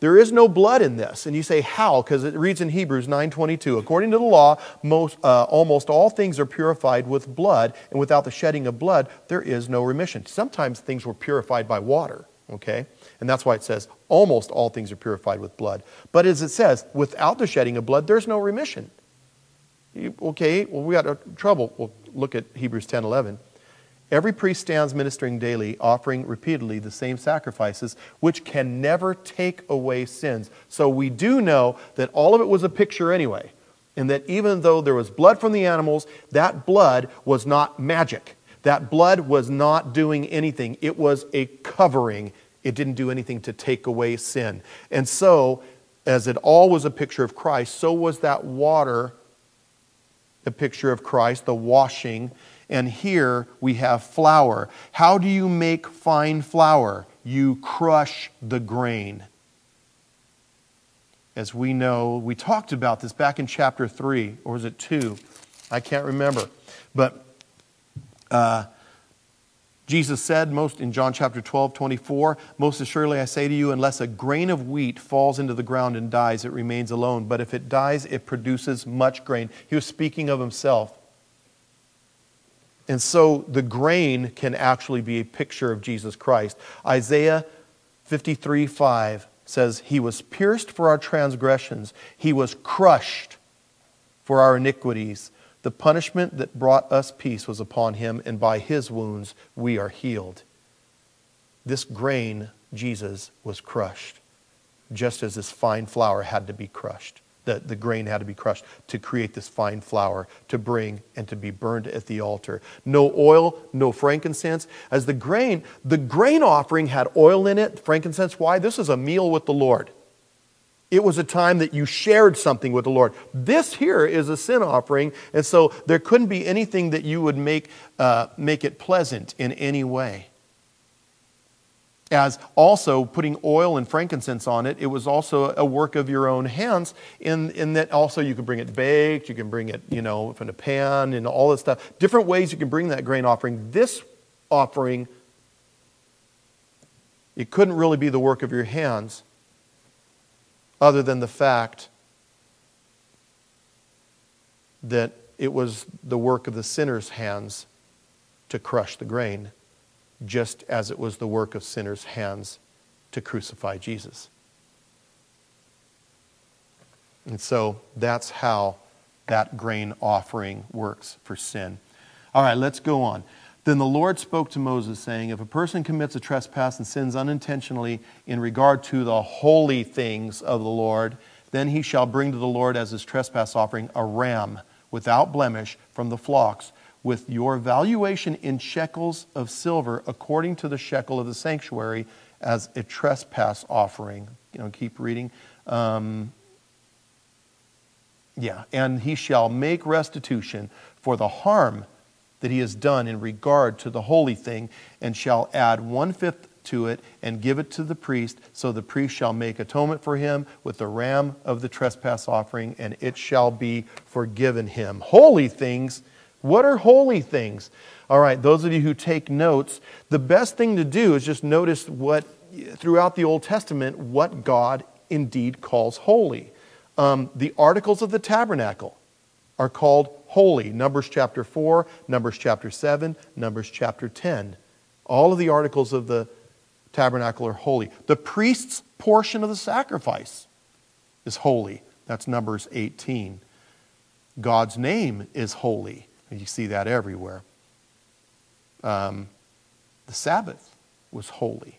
There is no blood in this. And you say, how? Because it reads in Hebrews nine twenty-two, according to the law, most, uh, almost all things are purified with blood, and without the shedding of blood, there is no remission. Sometimes things were purified by water, okay? And that's why it says, almost all things are purified with blood. But as it says, without the shedding of blood, there's no remission. Okay, well, we got trouble. We'll look at Hebrews ten eleven. Every priest stands ministering daily, offering repeatedly the same sacrifices, which can never take away sins. So we do know that all of it was a picture anyway, and that even though there was blood from the animals, that blood was not magic. That blood was not doing anything. It was a covering. It didn't do anything to take away sin. And so, as it all was a picture of Christ, so was that water a picture of Christ, the washing. And here we have flour. How do you make fine flour? You crush the grain. As we know, we talked about this back in chapter three, or was it two? I can't remember. But uh, Jesus said, most in John chapter twelve, twenty-four, most assuredly I say to you, unless a grain of wheat falls into the ground and dies, it remains alone. But if it dies, it produces much grain. He was speaking of himself. And so the grain can actually be a picture of Jesus Christ. Isaiah fifty-three five says, He was pierced for our transgressions. He was crushed for our iniquities. The punishment that brought us peace was upon Him, and by His wounds we are healed. This grain, Jesus, was crushed, just as this fine flour had to be crushed. The, the grain had to be crushed to create this fine flour to bring and to be burned at the altar. No oil, no frankincense. As the grain, the grain offering had oil in it, frankincense. Why? This is a meal with the Lord. It was a time that you shared something with the Lord. This here is a sin offering, and so there couldn't be anything that you would make, uh, make it pleasant in any way. As also putting oil and frankincense on it, it was also a work of your own hands in, in that also you can bring it baked, you can bring it, you know, from a pan and all this stuff. Different ways you can bring that grain offering. This offering, it couldn't really be the work of your hands other than the fact that it was the work of the sinner's hands to crush the grain, just as it was the work of sinners' hands to crucify Jesus. And so that's how that grain offering works for sin. All right, let's go on. Then the Lord spoke to Moses, saying, if a person commits a trespass and sins unintentionally in regard to the holy things of the Lord, then he shall bring to the Lord as his trespass offering a ram without blemish from the flocks, with your valuation in shekels of silver, according to the shekel of the sanctuary, as a trespass offering. You know, keep reading. Um, yeah, and he shall make restitution for the harm that he has done in regard to the holy thing, and shall add one-fifth to it and give it to the priest, so the priest shall make atonement for him with the ram of the trespass offering, and it shall be forgiven him. Holy things. What are holy things? All right, those of you who take notes, the best thing to do is just notice what, throughout the Old Testament, what God indeed calls holy. Um, the articles of the tabernacle are called holy. Numbers chapter four, Numbers chapter seven, Numbers chapter ten. All of the articles of the tabernacle are holy. The priest's portion of the sacrifice is holy. That's Numbers eighteen. God's name is holy. And you see that everywhere. Um, the Sabbath was holy.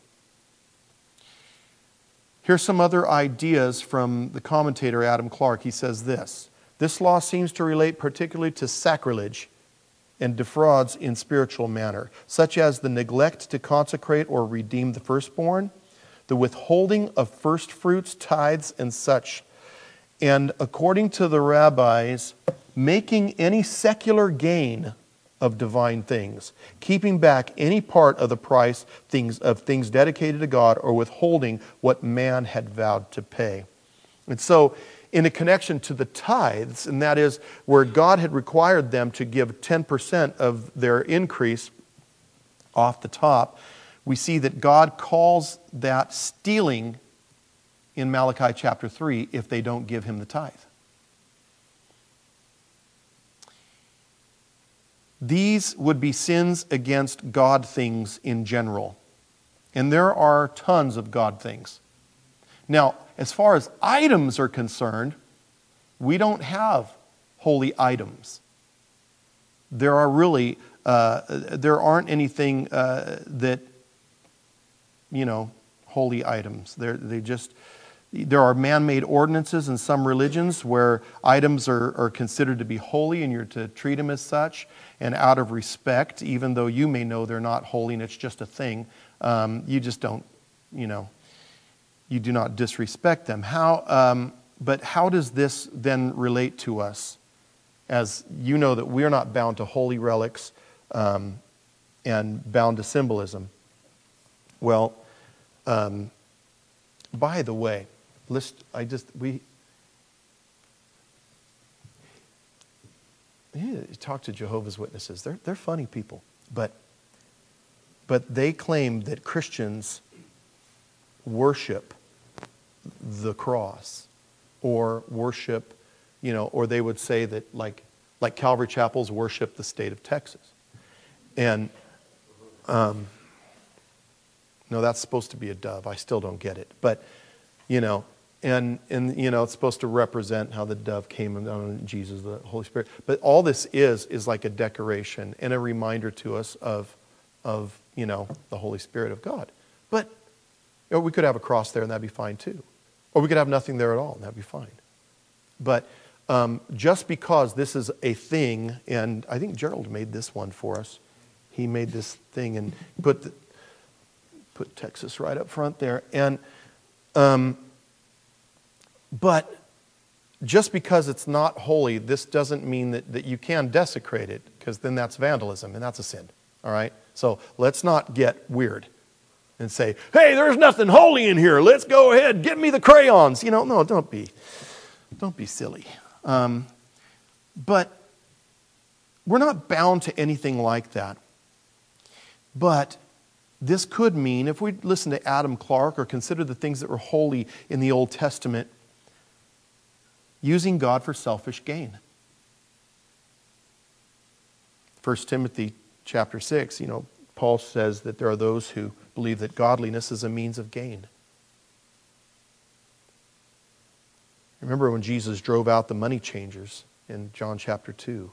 Here's some other ideas from the commentator Adam Clarke. He says this: this law seems to relate particularly to sacrilege and defrauds in spiritual manner, such as the neglect to consecrate or redeem the firstborn, the withholding of first fruits, tithes, and such. And according to the rabbis, making any secular gain of divine things, keeping back any part of the price things of things dedicated to God, or withholding what man had vowed to pay. And so, in a connection to the tithes, and that is where God had required them to give ten percent of their increase off the top, we see that God calls that stealing in Malachi chapter three if they don't give him the tithe. These would be sins against God things in general. And there are tons of God things. Now, as far as items are concerned, we don't have holy items. There are really, uh, there aren't anything uh, that, you know, holy items. They're, they just, there are man-made ordinances in some religions where items are, are considered to be holy and you're to treat them as such. And out of respect, even though you may know they're not holy and it's just a thing, um, you just don't, you know, you do not disrespect them. How, um, but how does this then relate to us? As you know that we're not bound to holy relics um, and bound to symbolism. Well, um, by the way, list, I just, we, yeah, talk to Jehovah's Witnesses. They're, they're funny people. But, but they claim that Christians worship the cross or worship, you know, or they would say that like, like Calvary Chapels worship the state of Texas. And, um, no, that's supposed to be a dove. I still don't get it. But, you know, and, and you know, it's supposed to represent how the dove came down on Jesus, the Holy Spirit. But all this is, is like a decoration and a reminder to us of, of you know, the Holy Spirit of God. But you know, we could have a cross there and that'd be fine too. Or we could have nothing there at all and that'd be fine. But um, just because this is a thing, and I think Gerald made this one for us. He made this thing and put the, put Texas right up front there. And um, but just because it's not holy, this doesn't mean that, that you can desecrate it, because then that's vandalism and that's a sin. All right? So let's not get weird and say, hey, there's nothing holy in here. Let's go ahead. Get me the crayons. You know, no, don't be, don't be silly. Um, but we're not bound to anything like that. But this could mean, if we listen to Adam Clarke or consider the things that were holy in the Old Testament, using God for selfish gain. First Timothy chapter six, you know, Paul says that there are those who believe that godliness is a means of gain. Remember when Jesus drove out the money changers in John chapter two.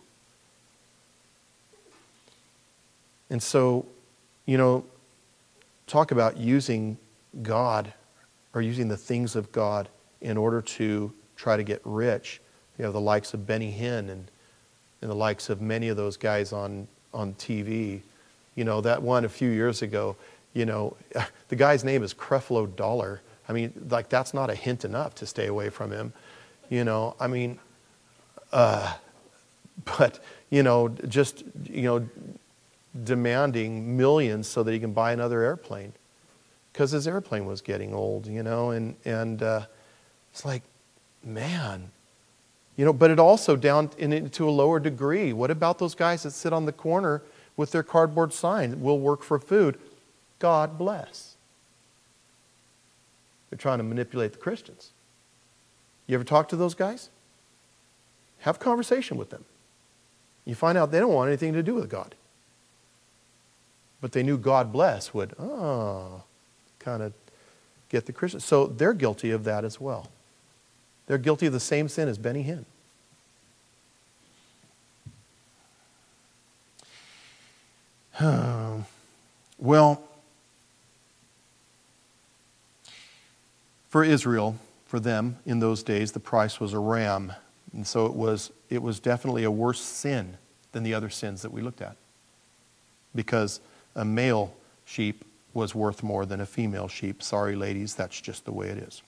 And so, you know, talk about using God or using the things of God in order to try to get rich. You know, the likes of Benny Hinn and, and the likes of many of those guys on, on T V. You know, that one a few years ago, you know, the guy's name is Creflo Dollar. I mean, like, that's not a hint enough to stay away from him. You know, I mean, uh, but, you know, just, you know, demanding millions so that he can buy another airplane. Because his airplane was getting old, you know, and, and uh, it's like, man, you know, but it also down in, to a lower degree. What about those guys that sit on the corner with their cardboard sign, we'll work for food? God bless. They're trying to manipulate the Christians. You ever talk to those guys? Have a conversation with them. You find out they don't want anything to do with God. But they knew God bless would, oh, kind of get the Christians. So they're guilty of that as well. They're guilty of the same sin as Benny Hinn. Well, for Israel, for them in those days, the price was a ram. And so it was, it was definitely a worse sin than the other sins that we looked at. Because a male sheep was worth more than a female sheep. Sorry, ladies, that's just the way it is.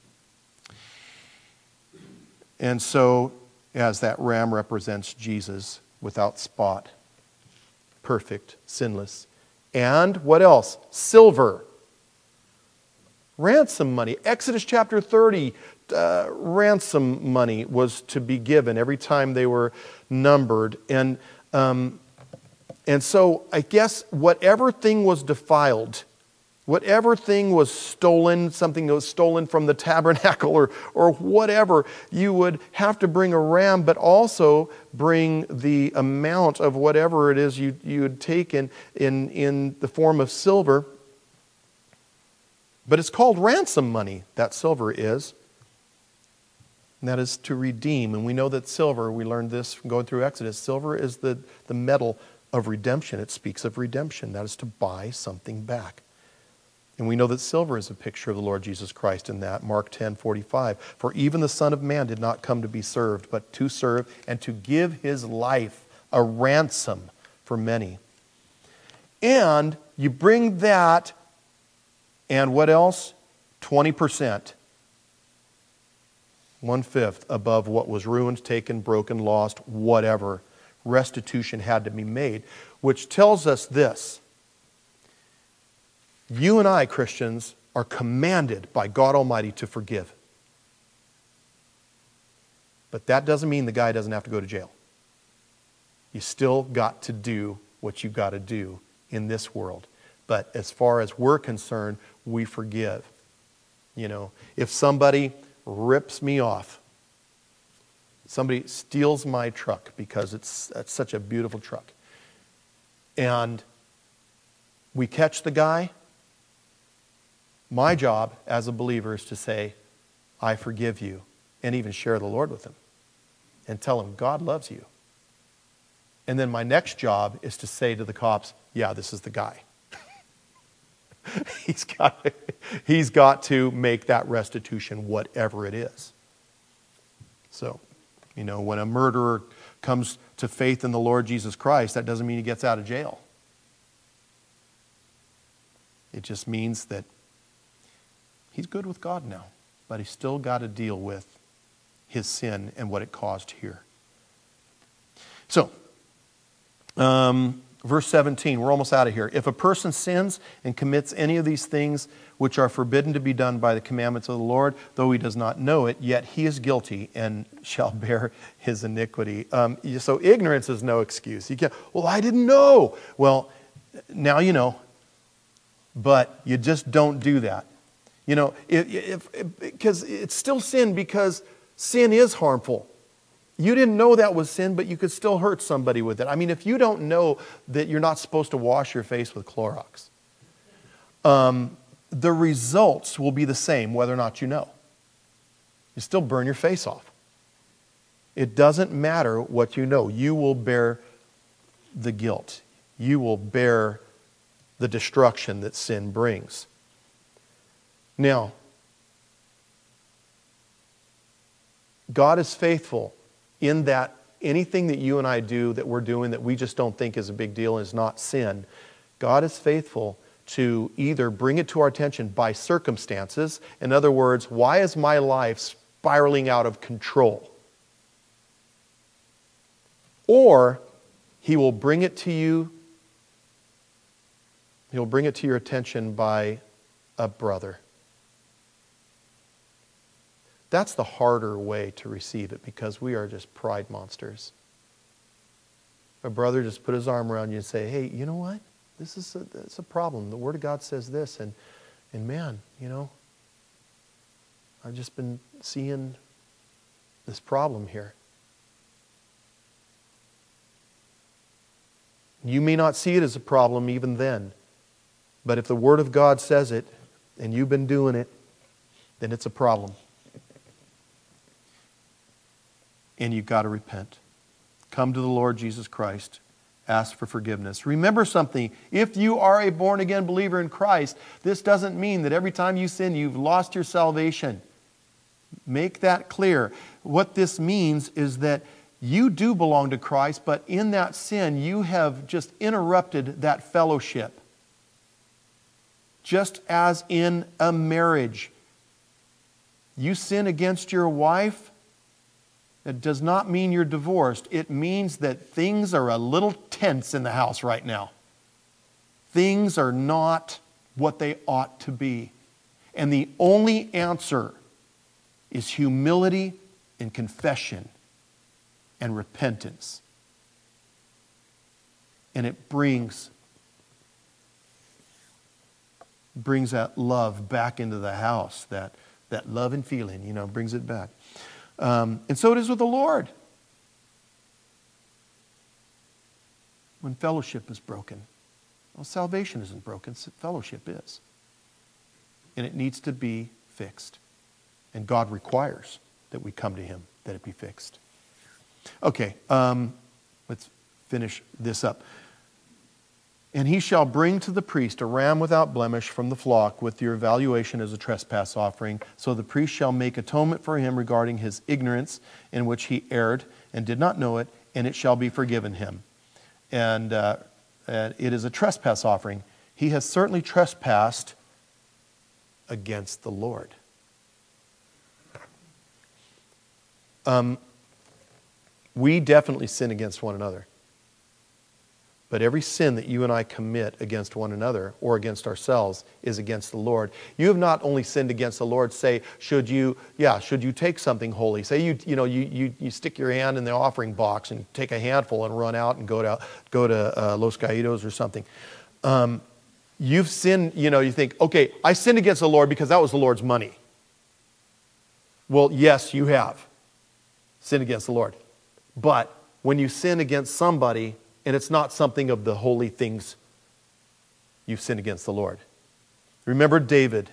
And so, as that ram represents Jesus without spot, perfect, sinless. And what else? Silver. Ransom money. Exodus chapter thirty, uh, ransom money was to be given every time they were numbered. And, um, and so I guess whatever thing was defiled Whatever thing was stolen, something that was stolen from the tabernacle or, or whatever, you would have to bring a ram, but also bring the amount of whatever it is you, you had taken in, in the form of silver. But it's called ransom money, that silver is. And that is to redeem. And we know that silver, we learned this from going through Exodus, silver is the, the metal of redemption. It speaks of redemption. That is to buy something back. And we know that silver is a picture of the Lord Jesus Christ in that. Mark ten forty-five. For even the Son of Man did not come to be served, but to serve and to give his life a ransom for many. And you bring that, and what else? twenty percent. One-fifth above what was ruined, taken, broken, lost, whatever. Restitution had to be made, which tells us this. You and I, Christians, are commanded by God Almighty to forgive. But that doesn't mean the guy doesn't have to go to jail. You still got to do what you got to do in this world. But as far as we're concerned, we forgive. You know, if somebody rips me off, somebody steals my truck because it's, it's such a beautiful truck, and we catch the guy, my job as a believer is to say, I forgive you, and even share the Lord with him and tell him God loves you. And then my next job is to say to the cops, yeah, this is the guy. he's got, he's got to make that restitution, whatever it is. So, you know, when a murderer comes to faith in the Lord Jesus Christ, that doesn't mean he gets out of jail. It just means that he's good with God now, but he's still got to deal with his sin and what it caused here. So, um, verse seventeen, we're almost out of here. If a person sins and commits any of these things which are forbidden to be done by the commandments of the Lord, though he does not know it, yet he is guilty and shall bear his iniquity. Um, so ignorance is no excuse. You can't, well, I didn't know. Well, now you know, but you just don't do that. You know, if, if, because it's still sin, because sin is harmful. You didn't know that was sin, but you could still hurt somebody with it. I mean, if you don't know that you're not supposed to wash your face with Clorox, um, the results will be the same whether or not you know. You still burn your face off. It doesn't matter what you know. You will bear the guilt. You will bear the destruction that sin brings. Now, God is faithful in that anything that you and I do that we're doing that we just don't think is a big deal and is not sin, God is faithful to either bring it to our attention by circumstances. In other words, why is my life spiraling out of control? Or he will bring it to you, he'll bring it to your attention by a brother. That's the harder way to receive it because we are just pride monsters. A brother just put his arm around you and say, hey, you know what? This is a, it's a problem. The Word of God says this, and, and man, you know, I've just been seeing this problem here. You may not see it as a problem even then, but if the Word of God says it, and you've been doing it, then it's a problem. And you've got to repent. Come to the Lord Jesus Christ. Ask for forgiveness. Remember something. If you are a born-again believer in Christ, this doesn't mean that every time you sin, you've lost your salvation. Make that clear. What this means is that you do belong to Christ, but in that sin, you have just interrupted that fellowship. Just as in a marriage. You sin against your wife, it does not mean you're divorced. It means that things are a little tense in the house right now. Things are not what they ought to be. And the only answer is humility and confession and repentance. And it brings brings that love back into the house, that, that love and feeling, you know, brings it back. Um, and so it is with the Lord. When fellowship is broken, well, salvation isn't broken, fellowship is. And it needs to be fixed. And God requires that we come to Him, that it be fixed. Okay, um, let's finish this up. And he shall bring to the priest a ram without blemish from the flock with your evaluation as a trespass offering. So the priest shall make atonement for him regarding his ignorance in which he erred and did not know it, and it shall be forgiven him. And uh, uh, it is a trespass offering. He has certainly trespassed against the Lord. Um, we definitely sin against one another. But every sin that you and I commit against one another or against ourselves is against the Lord. You have not only sinned against the Lord. Say, should you, yeah, should you take something holy? Say you, you know, you, you, you stick your hand in the offering box and take a handful and run out and go to go to uh, Los Caídos or something. Um, you've sinned. You know, you think, okay, I sinned against the Lord because that was the Lord's money. Well, yes, you have sinned against the Lord, but when you sin against somebody, and it's not something of the holy things, you've sinned against the Lord. Remember David,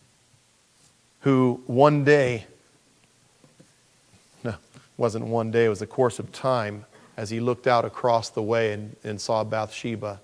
who one day, no, it wasn't one day, it was a course of time, as he looked out across the way and, and saw Bathsheba.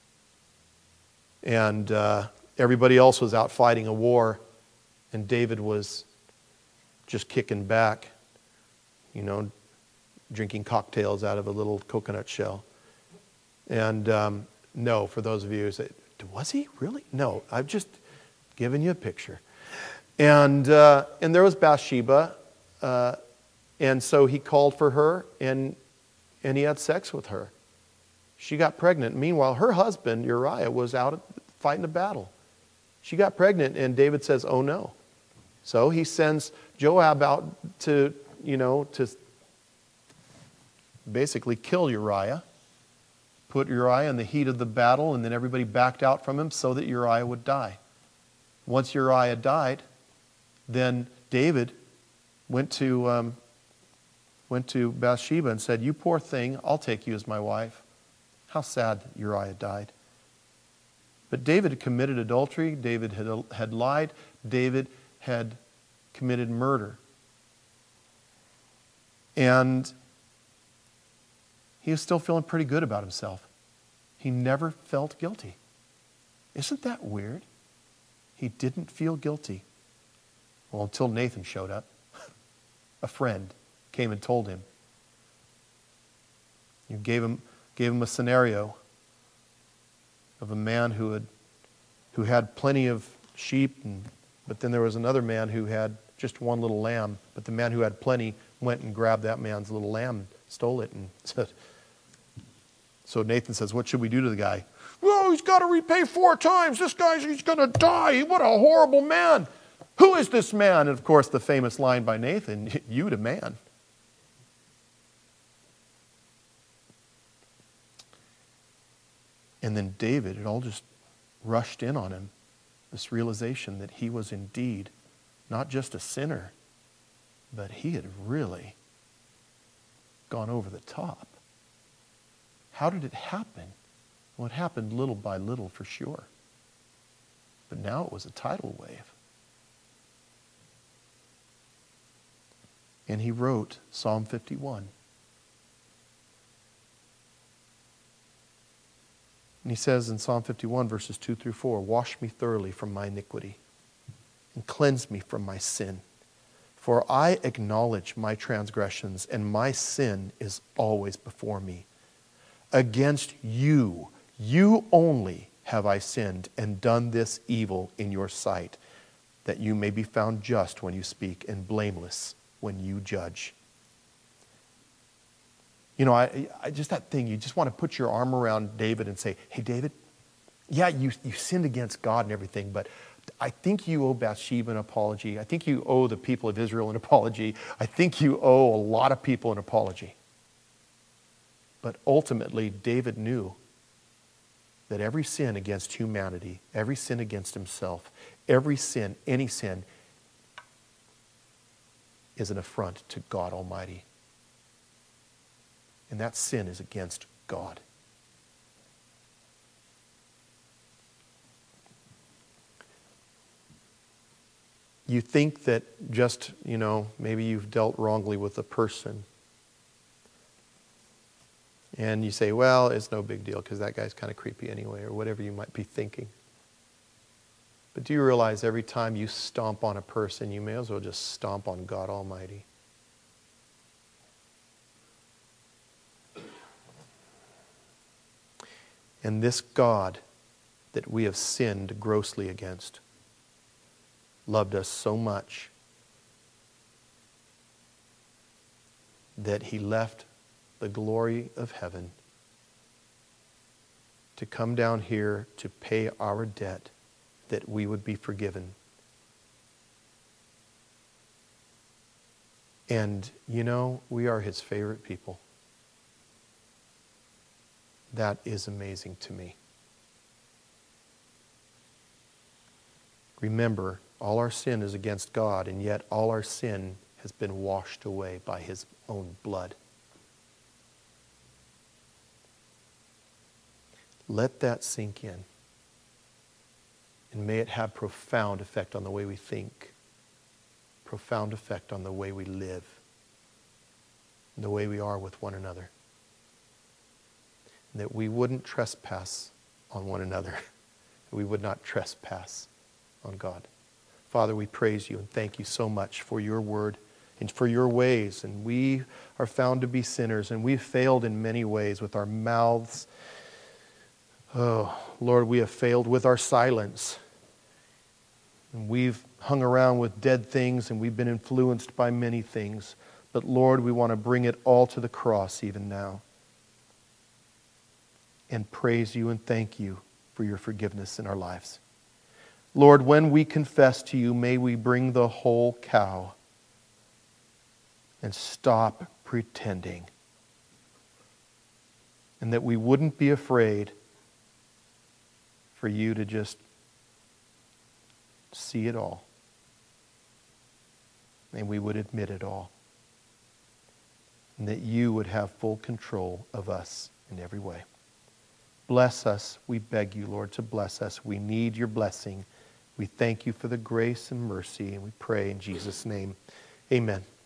And uh, everybody else was out fighting a war, and David was just kicking back, you know, drinking cocktails out of a little coconut shell. And um, no, for those of you who say, was he really? No, I've just given you a picture. And uh, and there was Bathsheba, uh, and so he called for her, and and he had sex with her. She got pregnant. Meanwhile, her husband, Uriah, was out fighting a battle. She got pregnant, and David says, oh no. So he sends Joab out to, you know, to basically kill Uriah. Put Uriah in the heat of the battle, and then everybody backed out from him so that Uriah would die. Once Uriah died, then David went to um, went to Bathsheba and said, you poor thing, I'll take you as my wife. How sad that Uriah died. But David had committed adultery. David had, had lied. David had committed murder. And he was still feeling pretty good about himself. He never felt guilty. Isn't that weird? He didn't feel guilty. Well, until Nathan showed up. A friend came and told him. You gave him gave him a scenario of a man who had who had plenty of sheep, and, but then there was another man who had just one little lamb. But the man who had plenty went and grabbed that man's little lamb, stole it, and said. So Nathan says, what should we do to the guy? Well, he's got to repay four times. This guy's he's going to die. What a horrible man. Who is this man? And of course, the famous line by Nathan, you to man. And then David, it all just rushed in on him, this realization that he was indeed not just a sinner, but he had really gone over the top. How did it happen? Well, it happened little by little for sure. But now it was a tidal wave. And he wrote Psalm fifty-one. And he says in Psalm fifty-one, verses two through four, wash me thoroughly from my iniquity and cleanse me from my sin. For I acknowledge my transgressions, and my sin is always before me. Against you, you only have I sinned and done this evil in your sight, that you may be found just when you speak and blameless when you judge. You know, I, I just that thing, you just want to put your arm around David and say, hey, David, yeah, you, you sinned against God and everything, but I think you owe Bathsheba an apology. I think you owe the people of Israel an apology. I think you owe a lot of people an apology. But ultimately, David knew that every sin against humanity, every sin against himself, every sin, any sin, is an affront to God Almighty. And that sin is against God. You think that just, you know, maybe you've dealt wrongly with a person. And you say, well, it's no big deal because that guy's kind of creepy anyway, or whatever you might be thinking. But do you realize every time you stomp on a person, you may as well just stomp on God Almighty? And this God that we have sinned grossly against loved us so much that he left the glory of heaven to come down here to pay our debt that we would be forgiven. And, you know, we are his favorite people. That is amazing to me. Remember, all our sin is against God, and yet all our sin has been washed away by his own blood. Let that sink in. And may it have profound effect on the way we think, profound effect on the way we live, and the way we are with one another. And that we wouldn't trespass on one another. We would not trespass on God. Father, we praise you and thank you so much for your word and for your ways. And we are found to be sinners, and we've failed in many ways with our mouths. Oh, Lord, we have failed with our silence. And we've hung around with dead things, and we've been influenced by many things. But Lord, we want to bring it all to the cross even now. And praise you and thank you for your forgiveness in our lives. Lord, when we confess to you, may we bring the whole cow and stop pretending. And that we wouldn't be afraid for you to just see it all. And we would admit it all. And that you would have full control of us in every way. Bless us. We beg you, Lord, to bless us. We need your blessing. We thank you for the grace and mercy, and we pray in Jesus' name. Amen.